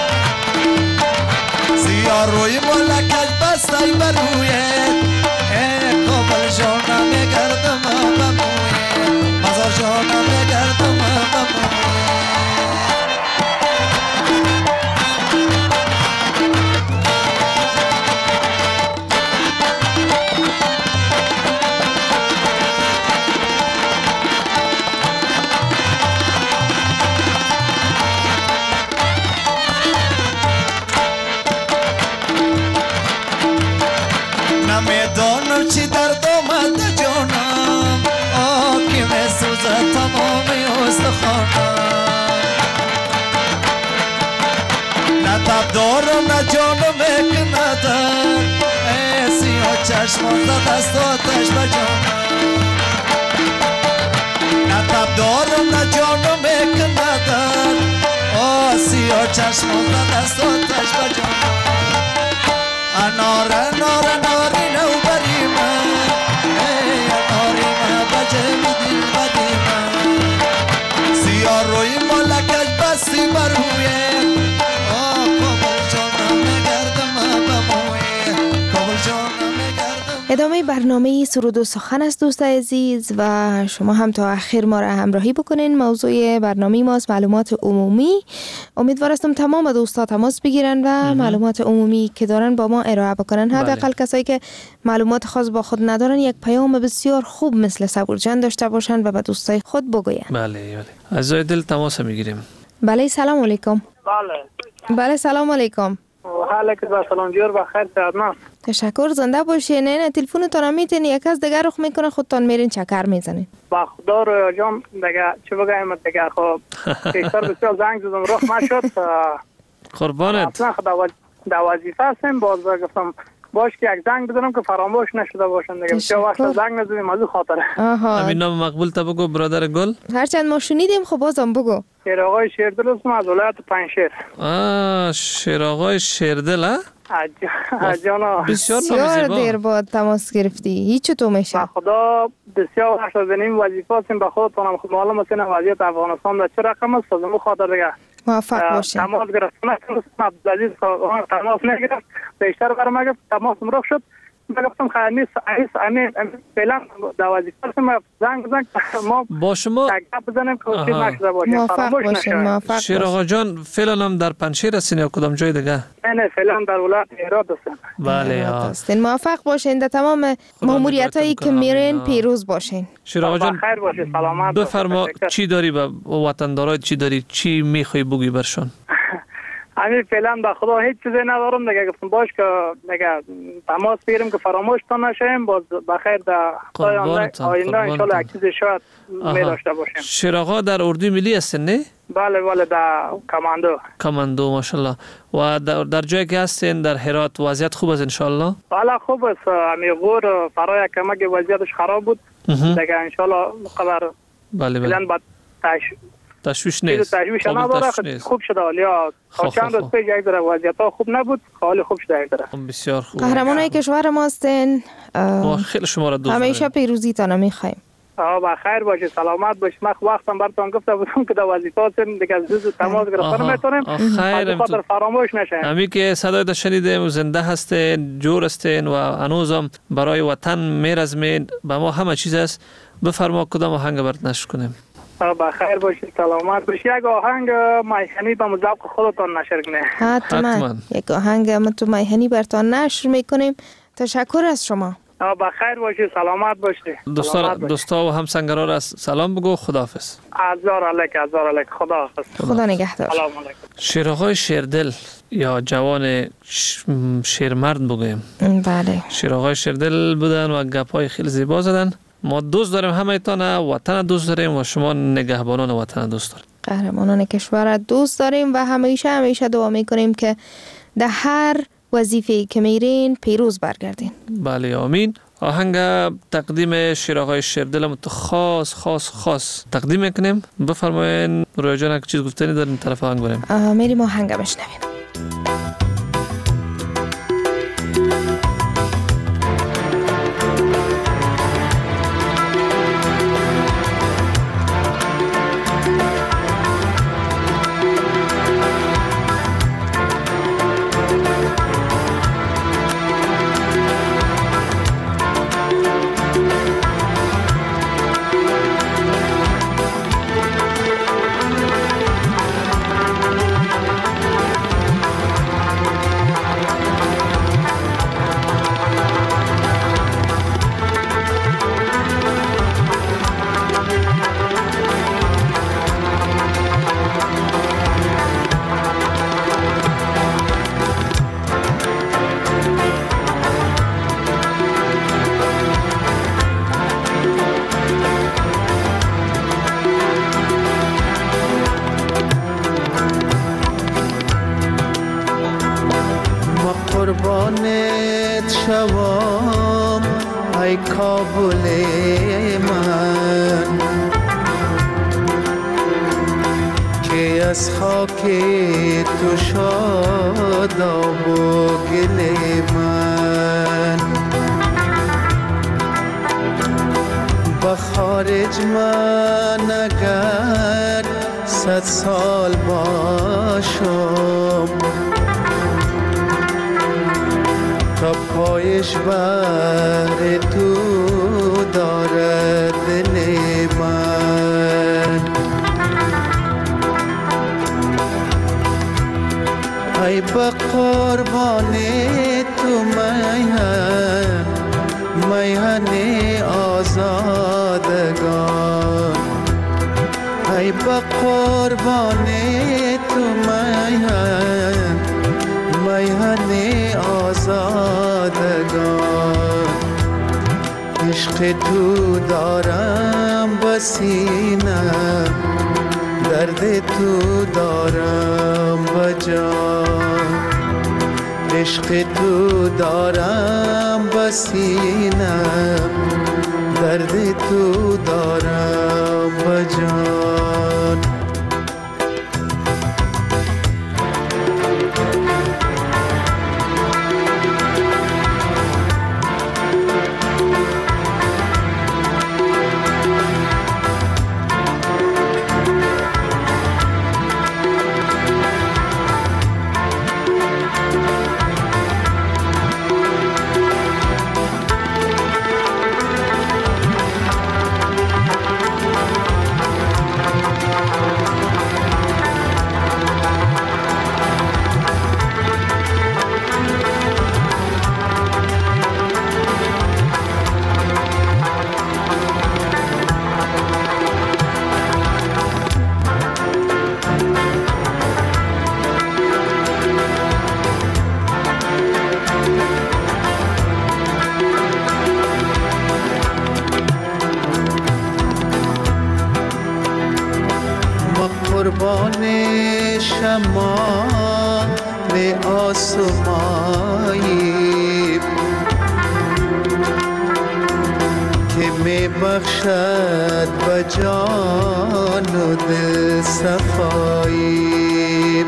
سیاه روی ملکش بستای برویت ای کابل جانم گردم بمویت مزار جانم گردم بمویت نمیدانم چی درد آمد جانم آه که می سوزد تمام استخوانم نه تب دارم نه جانم که ندار ای سیاه چشمان زد از آتش به جانم نه تب دارم نه جانم که ندار آه سیاه چشمان زد از آتش به جانم انار انار اناری نو بری من ای اناری من بجم دل بدی من سیاه روی ملکش بستی برویت آه کابل جانم گردم بمویت کابل جانم گردم. ادامه برنامه سرود و سخن است دوست عزیز و شما هم تا آخر ما را همراهی بکنین. موضوع برنامه ماست معلومات عمومی. امیدوار هستم تمام دوستا تماس بگیرن و معلومات عمومی که دارن با ما ارائه بکنن. حداقل کسایی که معلومات خاص با خود ندارن یک پیام بسیار خوب مثل صبورجان داشته باشن و به دوستای خود بگوین. بله بله. عزیزای دل تماس میگیریم. بله سلام علیکم. بله بله سلام علیکم. حالا که با سلام جور بخیر سلام. تشکر زنده باشین. نه تلفنتون رو میتین یک از دیگه رخ میکنه خودتون میرین چکر میزنین. با خدا رو جام دیگه چه بگم دیگه خب بیشتر بسیار زنگ زدم رخ نشد. قربانت. اصلا خدا در وظیفه هستم باز گفتم باش که یک زنگ بزنم که فراموش نشده باشن دیگه. بسیار وقت زنگ نزدیم از خاطره. همین نام مقبول تا بگو برادر گل. هرچند ما شنیدیم خب بازم بگو. شیر آقای شیردل هستم از ولایت پنجشیر. آه شیر آقای شیردل ها؟ جانا بسیار دیر بعد تماس گرفتی. هیچ تو میشه؟ خدا بسیار وقت از این وظیفه هستیم به خودتونم خود معلوم است وضعیت افغانستان در چه رقم است از اون خاطر دیگه موفق باشین. تماس گرفتم عبدالعزیز تماس نگرفت بیشتر برام گفت تماس مرخ شد. من گفتم خیلی نیست ایس امین فعلا در وظیفه هستم زنگ زنگ ما با شما گپ بزنیم که چیز نشده باشه. موفق باشین. موفق شیر آقا جان فعلا هم در پنجشیر هستین یا کدام جای دیگه؟ نه فعلا در ولایت هرات هستم. بله هستین. موفق باشین در تمام ماموریتایی که میرین پیروز باشین. شیر آقا جان بخیر باشید سلامت بفرما چی داری به وطندارای چی داری چی میخوای بگی برشون؟ همین فعلا به خدا هیچ چیزی ندارم دیگه گفتم باش که دیگه تماس بگیریم که فراموش تا نشیم باز بخیر در آینده ان شاء الله یک چیزی شاید می داشته باشیم. شیر آقا در اردوی ملی هستین نه؟ بله بله در کماندو. کماندو ماشاءالله. و در, در جایی که هستین در هرات وضعیت خوب است ان شاء الله؟ بله خوب است. همین غور فرای کمک وضعیتش خراب بود دیگه ان شاء الله خبر بله بله تشویش نیست. تشویش نداره خوب شده حالا چند روز پیش یک ذره وضعیت خوب نبود حالا خوب شده یک ذره. بسیار خوب. قهرمانای کشور ما هستین. ما خیلی شما را دوست داریم. همیشه پیروزی تا نمیخوایم. آه بخیر باشی، سلامت باشی. من وقتم براتون گفته بودم که در وظیفه هستیم دیگه، از روز تماس گرفتن میتونیم. خیر، خاطر فراموش نشه. امی که صدای تو شنیدیم و زنده هستین، جور هستین و هنوزم برای وطن میرزمین. به ما همه چیز است. بفرما کدام آهنگ برات نشر کنیم؟ بخیر باشی، سلامت باشی. یک آهنگ میهنی به ذوق خودتان نشر کنید. حتما یک آهنگ ما تو میهنی براتون نشر میکنیم. تشکر از شما. بخیر باشی، سلامت باشی. دوستا دوستا و همسنگرا را سلام بگو. خداحافظ. هزار علیک، هزار علیک. خداحافظ. خدا نگهدار. سلام علیکم. شیرآقای شیردل یا جوان ش... شیرمرد بگویم. بله. شیرآقای شیردل بودن و گپای خیلی زیبا زدن. ما دوست داریم همه ایتان، وطن دوست داریم و شما نگهبانان وطن دوست داریم. قهرمانان کشور دوست داریم و همیشه همیشه دعا میکنیم که در هر وظیفه‌ای که میرین پیروز برگردین. بله آمین. آهنگ تقدیم شیرآقای شیردل تو خاص خاص خاص تقدیم میکنیم. بفرمایین رویا جان، یک چیز گفتنی دارین طرف آهنگ بریم؟ میریم آهنگ بشنویم. قربانت شوام ای کابل من، که از خاک تو شاداب و گل من. با خارج من اگر صد سال باشم، تا پایش بر تو دارد دل من. ای با قربان تو میهن، میهن آزادگان. ای با قربان تو میهن، میهن آزادگان. عشق تو دارم بسینم، درد تو دارم بجان. عشق تو دارم بسینم، درد تو دارم بجان. قربان شمال آسمایی که می بخشد به جان و دل صفایی.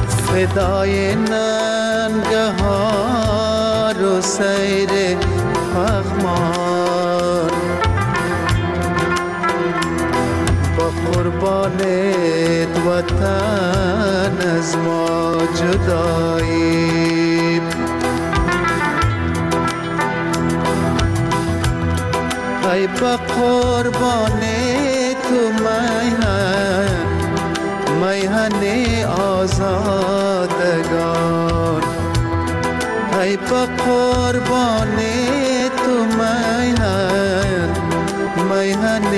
فدای ننگهار و سیر پخمان با قربانت وطن از ما جدایی ای با قربان تو میهن میهن آزادگان ای با قربان تو میهن میهن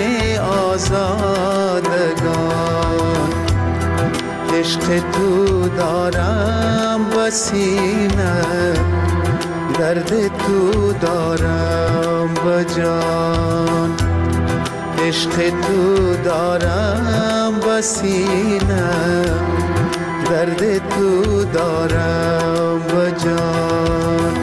آزادگان عشق تو دارم بسینه درد تو دارم بجان عشق تو دارم بسینه درد تو دارم بجان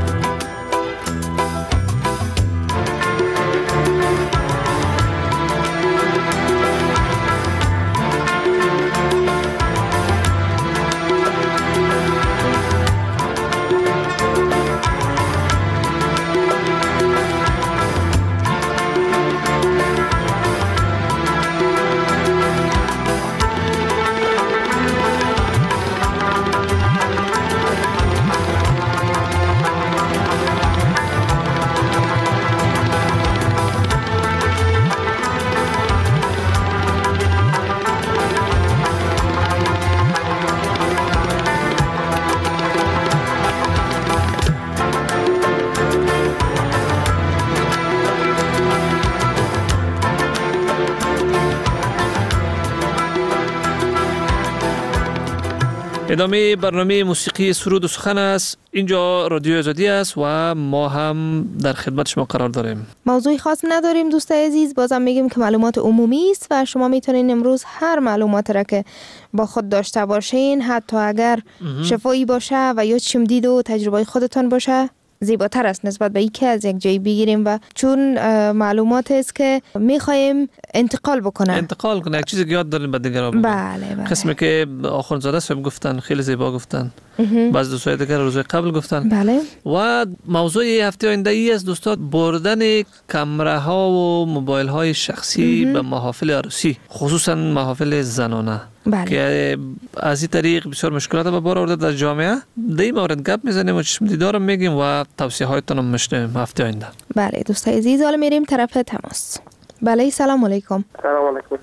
ادامه برنامه موسیقی سرود و سخن است. اینجا رادیو آزادی است و ما هم در خدمت شما قرار داریم. موضوعی خاص نداریم دوستای عزیز، بازم میگیم که معلومات عمومی است و شما میتونین امروز هر معلومات را که با خود داشته باشین، حتی اگر شفایی باشه و یا چیم دید و تجربه خودتان باشه، زیباتر است نسبت به اینکه از یک جایی بگیریم و چون معلومات است که میخوایم انتقال بکنه انتقال کنه یک چیزی که یاد داریم به دیگران بگیم. بله بله. قسمی که آخوندزاده صاحب گفتن خیلی زیبا گفتن، بعض دوستای دیگر روز قبل گفتن. بله. و موضوع هفته آینده ای است دوستان، بردن کامره ها و موبایل های شخصی به محافل عروسی، خصوصا محافل زنانه. بله. که از این طریق بسیار مشکلات به بار آورده در جامعه. در این مورد گپ میزنیم و چشم دیدارم میگیم و توصیه هایتون هم میشنویم هفته آینده. بله دوستای عزیز، حالا میریم طرف تماس. بله سلام علیکم. سلام علیکم.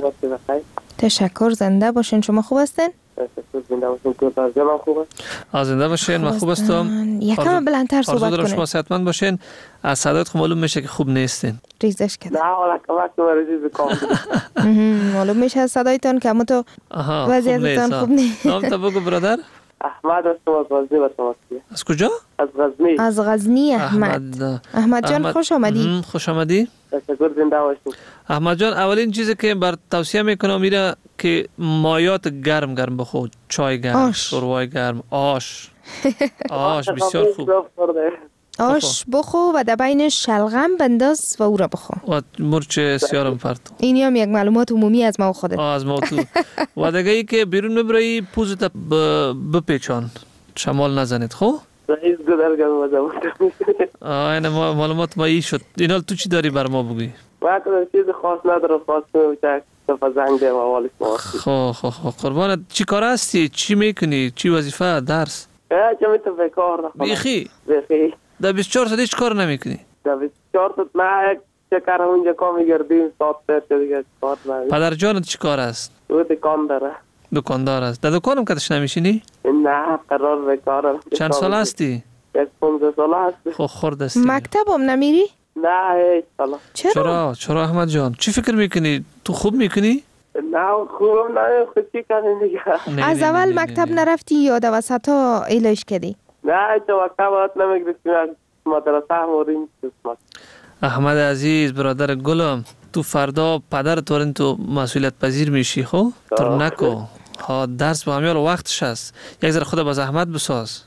تشکر، زنده باشین. شما خوب هستین؟ زنده باشین. تو خوبه؟ از زنده باشین. من خوب هستم. یکم بلندتر صحبت کنین. شما صحتمند باشین. از صداتون معلوم میشه که خوب نیستین. ریزش کرد. نه حالا کمک تو کام. معلوم میشه از صدایتون که اما تو وضعیتتون خوب نیست. نام تو بگو برادر. احمد هستم از غزنی و تماسیه. از کجا؟ از غزنی. از غزنی احمد. احمد جان خوش آمدی. خوش آمدی. تشکر، زنده باشین. احمد جان، اولین چیزی که بر توصیه میکنم میره که مایات گرم گرم بخور، چای گرم، شوربای گرم، آش. آش بسیار خوب. آش بخو و در بینش شلغم بنداز و او را بخو. و مرچ سیارم پرتو. اینی هم یک معلومات عمومی از ما و خودت. از ما تو. و دیگه ای که بیرون میبری پوزت بپیچان، شمال نزنید. خب؟ رئیس گذرگاه مزمون. آه این معلومات ما ای شد. اینا تو چی داری بر ما بگوی؟ من چیز خاص ندارم، خاص نمیشه صفا زنگ دیم اوالی شما. خب خب خب قربانت. چی کار هستی؟ چی میکنی؟ چی وظیفه؟ درس؟ اه چه میتونم بکار نخونم. بیخی؟ بیخی. در بیست و چهار ساعت هیچ کار نمیکنی؟ در بیست و چهار ساعت نه، یک چکر اونجا کار میگردیم، ساعت سر دیگه کار نمیکنیم. پدر جانت چی کار است؟ او دکان داره. دکاندار است. در دکانم کدش نمیشینی؟ نه قرار بکارم. چند سال هستی؟ یک پونزده سال هستی. خب خورد هستی. مکتب هم نمیری؟ نه هیچ سالا. چرا؟ چرا؟ چرا احمد جان؟ چی فکر میکنی؟ تو خوب میکنی؟ نه خوبم نه، خود چی کنی دیگه. از اول مکتب نرفتی یا در وسط ها ایلاش کردی؟ نه چه مکتب هات نمیگرفتیم، مدرسه هموریم. احمد عزیز برادر گلم، تو فردا پدر تورن تو مسئولیت پذیر میشی. خب تو نکو ها، درس با همیال وقتش هست، یک ذره خود با زحمت بساز.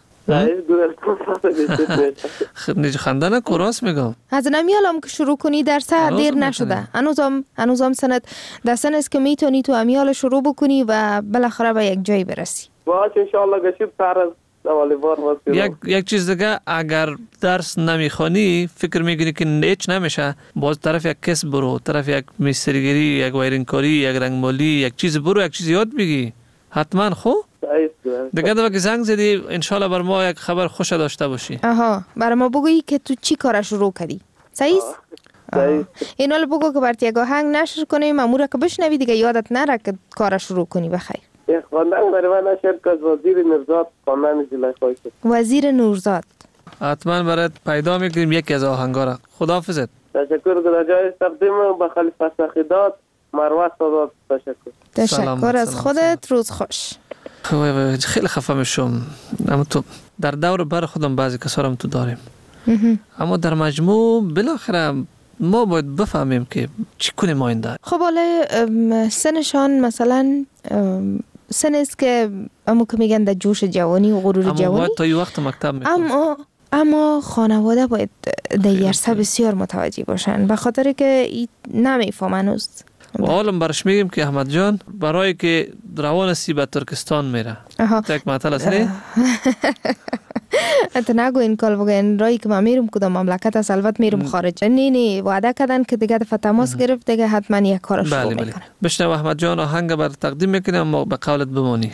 نیج خنده نکو، راست میگم. از نمیالم که شروع کنی درس دیر نشده. هنوزم هنوزم سنت در سن است که میتونی تو امیال شروع بکنی و بالاخره به یک جایی برسی. باشه ان شاء الله گشت سر والیبال بازی. یک یک چیز دیگه، اگر درس نمیخوانی فکر میکنی که هیچ نمیشه، باز طرف یک کسب برو، طرف یک مستریگری، یک وایرینگ کاری، یک رنگمالی، یک چیز برو، یک چیز یاد بگی حتما. خب دیگه دفعه که زنگ زدی انشالله بر ما یک خبر خوش داشته باشی. آها، برای ما بگویی که تو چی کار شروع کردی. صحیح است؟ این حال بگو که برات یک آهنگ نشر کنیم، امور که بشنوی دیگه یادت نره که کار شروع کنی. بخیر. یک خواندن برای من نشر که از وزیر نورزاد خواندن جلای خواهی شد. وزیر نورزاد حتما برات پیدا میکنیم یکی از آهنگا را. خداحافظت. تشکر در جای تقدیم به خلیفه سخیداد مروت سادات. تشکر. تشکر از خودت. روز خوش. خیلی خفه میشم، اما تو در دور بر خودم بعضی کسا هم تو داریم، اما در مجموع بالاخره ما باید بفهمیم که چی کنیم آینده. خب حالا سنشان مثلا سن است که اما که میگن در جوش جوانی و غرور جوانی، اما باید تا یه وقت مکتب میکنم. اما اما خانواده باید در یرسه بسیار متوجه باشن، به خاطر که نمیفهمن است. و حالا برش میگیم که احمد جان برای که روان سی به ترکستان میره. یک معطل است نه؟ انت نگو این کال بگن رایی که ما میرم کدام مملکت است، البته میرم خارج. نه نه وعده کردن که دیگه دفعه تماس گرفت دیگه حتما یک کار شروع میکنه. بشنو احمد جان آهنگ بر تقدیم میکنیم، اما به قولت بمانی.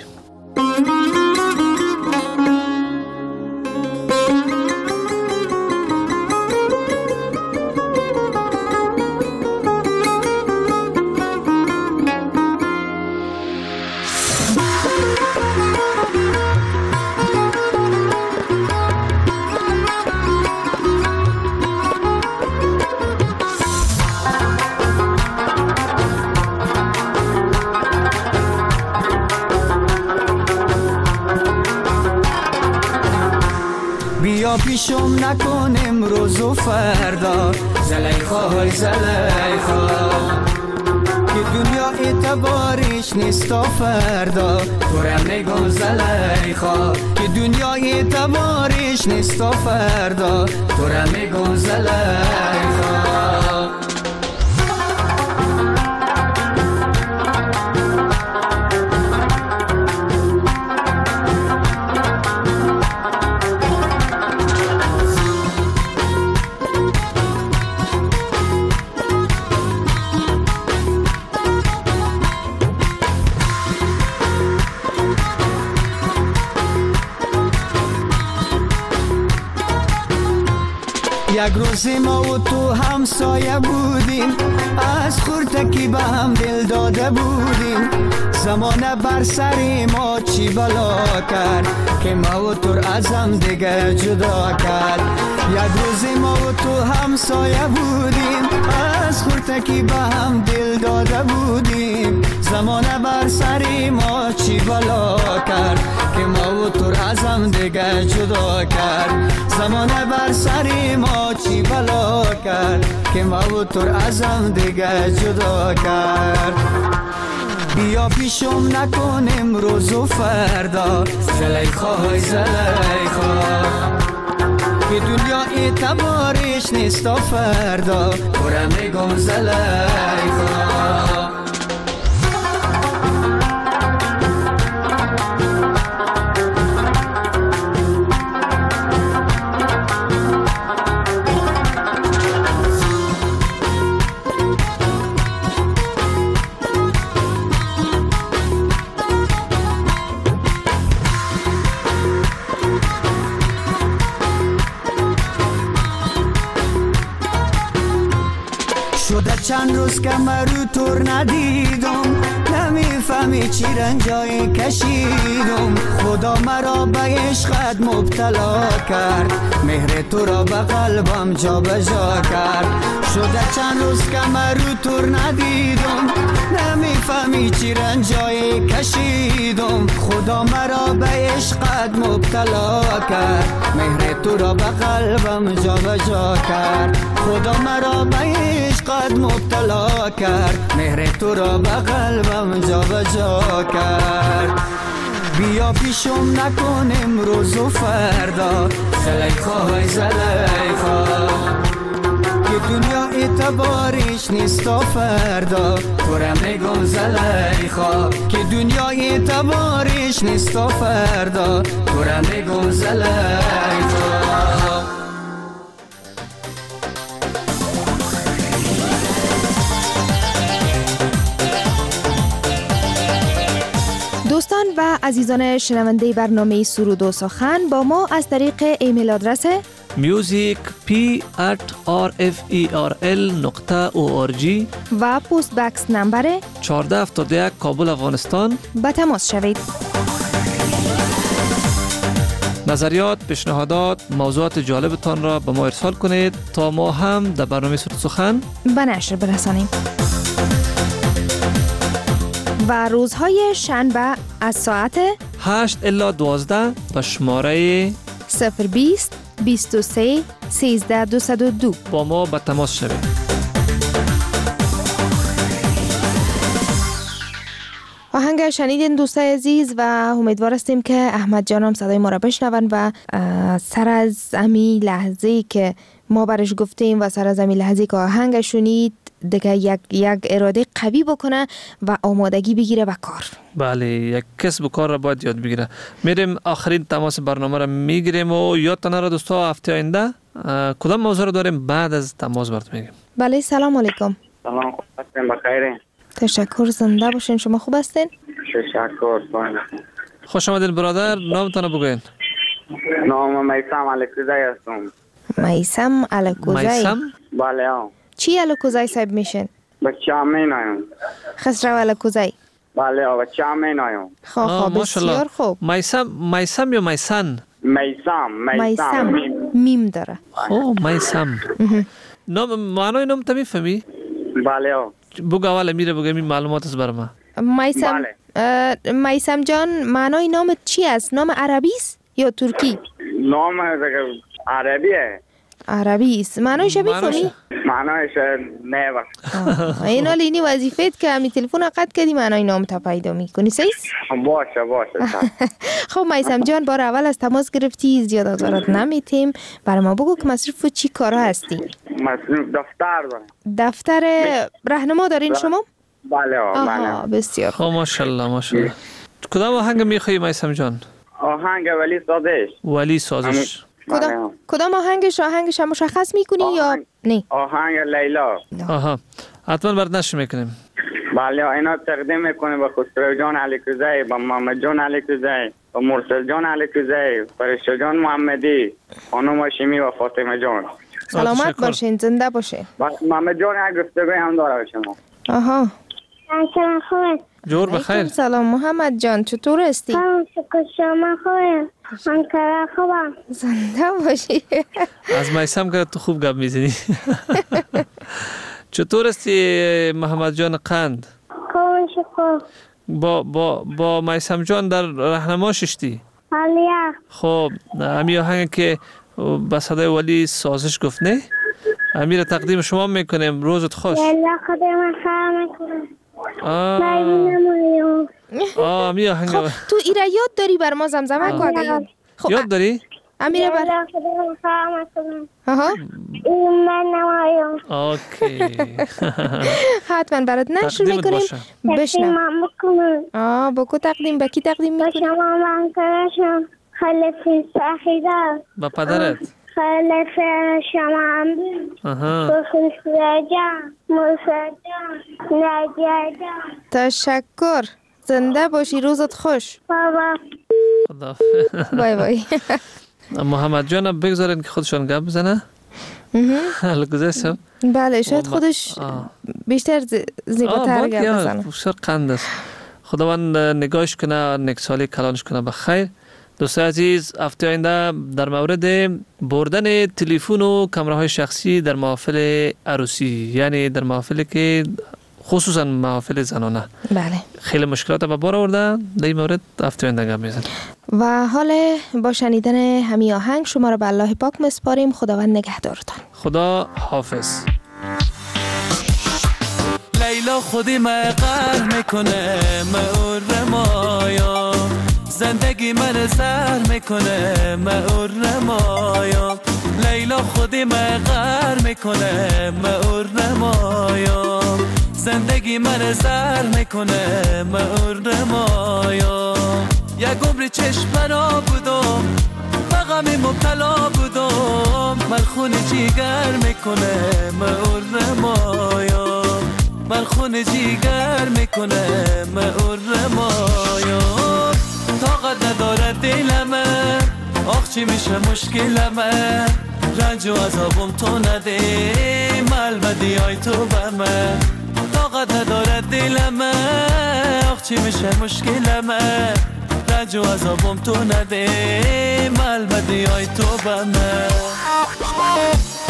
بیا پیشم نکن امروز و فردا، زلیخای زلیخا، که دنیا اعتبارش نیست تا فردا. تو را میگم زلیخا، که دنیا اعتبارش نیست تا فردا. تو را میگم زلیخا. یک روز ما و تو همسایه بودیم، از خورتکی به هم دل داده بودیم. زمانه بر سر ما چی بلا کرد که ما و تو از هم دیگه جدا کرد. یک روز ما و تو همسایه بودیم، از خورتکی به هم دل داده بودیم. زمانه بر سر ما چی بلا کرد که ما و تو از هم دیگه جدا کرد. زمانه بر سر ما چی بلا کرد که ما و تو از هم دیگه جدا کرد. بیا پیشم نکن امروز و فردا، زلیخای زلیخا، که دنیا اعتبارش نیست تا فردا. تو را میگم زلیخا. شده چند روز که مرو تور ندیدم، نمیفهمی چی رنجای کشیدم. خدا مرا به عشقت مبتلا کرد، مهر تو را به قلبم جا به جا کرد. شده چند روز که مرو تور ندیدم، نمیفهمی چی رنجای کشیدم. خدا مرا به عشقت مبتلا کرد، مهر تو را به قلبم جا به جا کرد. خدا مرا به عشقت مبتلا کرد، مهر تو را به قلبم جا به جا کرد. بیا پیشم نکن امروز و فردا، زلیخای زلیخا، که دنیا اعتبارش نیست تا فردا تو را میگم زلیخا که دنیا اعتبارش نیست تا فردا تو را میگم زلیخا. دوستان و عزیزان شنونده برنامه سرود و سخن با ما از طریق ایمیل آدرس music p at r f e r l نقطه o r g و پست بکس نمبر چهارده هفتاد و یک کابل افغانستان به تماس شوید. نظریات، پیشنهادات، موضوعات جالبتان را به ما ارسال کنید تا ما هم در برنامه سرود سخن به نشر برسانیم. و روزهای شنبه از ساعت هشت الی دوازده به شماره صفر بیست بیست و سه سیزده دویست و دو با ما به تماس شوید. آهنگ شنیدین دوستای عزیز و امیدوار هستیم که احمد جان هم صدای ما را بشنون و سر از امی لحظه که ما برش گفتیم و سر از امی لحظه که آهنگ شنید دیگه یک یک اراده قوی بکنه و آمادگی بگیره و کار. بله، یک کسب و کار را باید یاد بگیره. میریم آخرین تماس برنامه را میگیریم و یادتان را دوستا هفته آینده کدام موضوع رو داریم بعد از تماس برات میگیم. بله، سلام علیکم. سلام، خوب هستین؟ بخیرین؟ تشکر، زنده باشین. شما خوب هستین؟ تشکر. خوش آمدین برادر، نامتان رو بگوین. نام میثم الکوزی هستم. میثم الکوزی؟ میثم؟ بله ها. چی الکوزی صاحب میشن؟ بچه هم می نایم. خسرو الکوزی؟ بله ها، بچه هم می نایم. خواه خواه، بسیار خوب. میثم میثم یا میثن؟ میثم میثم میم داره. خوب، میثم. نام معنای نام تا میفهمی؟ بله ها. بگو اول میره بگو می معلومات از برام. میثم میثم جان، معنای نامت چی است؟ نام عربی است یا ترکی؟ نام عربیه. عربی است. معنایش میفهمی؟ معنایش نه بس. اینا لینی وظیفت که همی تلفن قطع کردی معنای نام تا پیدا میکنی. صحیح؟ باشه باشه. خب میثم جان، بار اول از تماس گرفتی، زیاد آزارت نمیتیم. برای ما بگو که مصروف چی کارا هستی؟ مصروف دفتر دارم. دفتر راهنما دارین شما؟ بله ها، بله. بسیار خوب، ماشاءالله ماشاءالله. کدام آهنگ میخوایی میثم جان؟ آهنگ ولی سازش. ولی سازش. کدام کدام آهنگش آهنگش هم مشخص میکنی یا نه؟ آهنگ لیلا. آها، حتما برات نشر میکنیم. بله، اینا تقدیم میکنه به خسرو جان الکوزی، با محمد جان الکوزی، با مرسل جان الکوزی، فرشته جان محمدی، خانم هاشمی و فاطمه جان. سلامت باشین، زنده باشین. محمد جان یک گفتگوی هم داره شما. آها. سلام خوبه. جور بخیر. سلام محمد جان، چطور هستی؟ سلام، شکر شما خوبه. من کار خوبم. زنده باشی. از میثم که تو خوب گپ میزنی. چطور هستی محمد جان قند؟ خوب شکر. با با با میثم جان در راهنما ششتی؟ حالیه. خب امی آهنگ که با صدای ولی سازش گفت نه؟ امی را تقدیم شما میکنیم. روزت خوش. یلا خودم خواهم میکنم. آه آه امی آهنگ. خب تو ایره یاد داری بر ما زمزمه کو اگه خب یاد داری؟ امیره بر یلا خودم خواهم میکنم. آها. این من نمایم. اوکی. حتما برات نشر میکنیم. بشنم. آه با کو تقدیم؟ با کی تقدیم میکنیم؟ شما من کرشم. خلفی ساخیده. با پدرت؟ خلفی شما هم آها. بخصوص جان موسیقی جان نجیه جان. تشکر، زنده باشی، روزت خوش. بابا خدا. بای بای. محمد جان بگذارین که خودشان گپ بزنه. الکوزی صاحب. بله، شاید خودش بیشتر زیباتر گپ بزنه. بسیار قند است. خداوند نگاهش کنه، نکسالی کلانش کنه بخیر. دوستان عزیز، هفته آینده در مورد بردن تلفن و کامراهای شخصی در محافل عروسی، یعنی در محافلی که خصوصا محافل زنانه، بله، خیلی مشکلات به بار آورده، در این مورد هفته آینده گپ میزنیم. و حال با شنیدن همین آهنگ شما را به الله پاک مسپاریم. خداوند نگهدارتان. خدا حافظ. لیلا خودی مقر میکنه مور مایا، زندگی من سر میکنه مور مایا. لیلا خودی مغر میکنه مور نمایا زندگی من زر میکنه مور نمایا یک عمر چشم برا بودم بغمی مبتلا بودم من خون جیگر میکنه مور نمایا من خون جیگر میکنه مور نمایا طاقت نداره دلمه آخ چی میشه مشکلمه رنج و عذابم تو نده ملبدی های تو به من طاقت نداره دلمه آخ چی میشه مشکلمه رنج و عذابم تو نده ملبدی های تو به من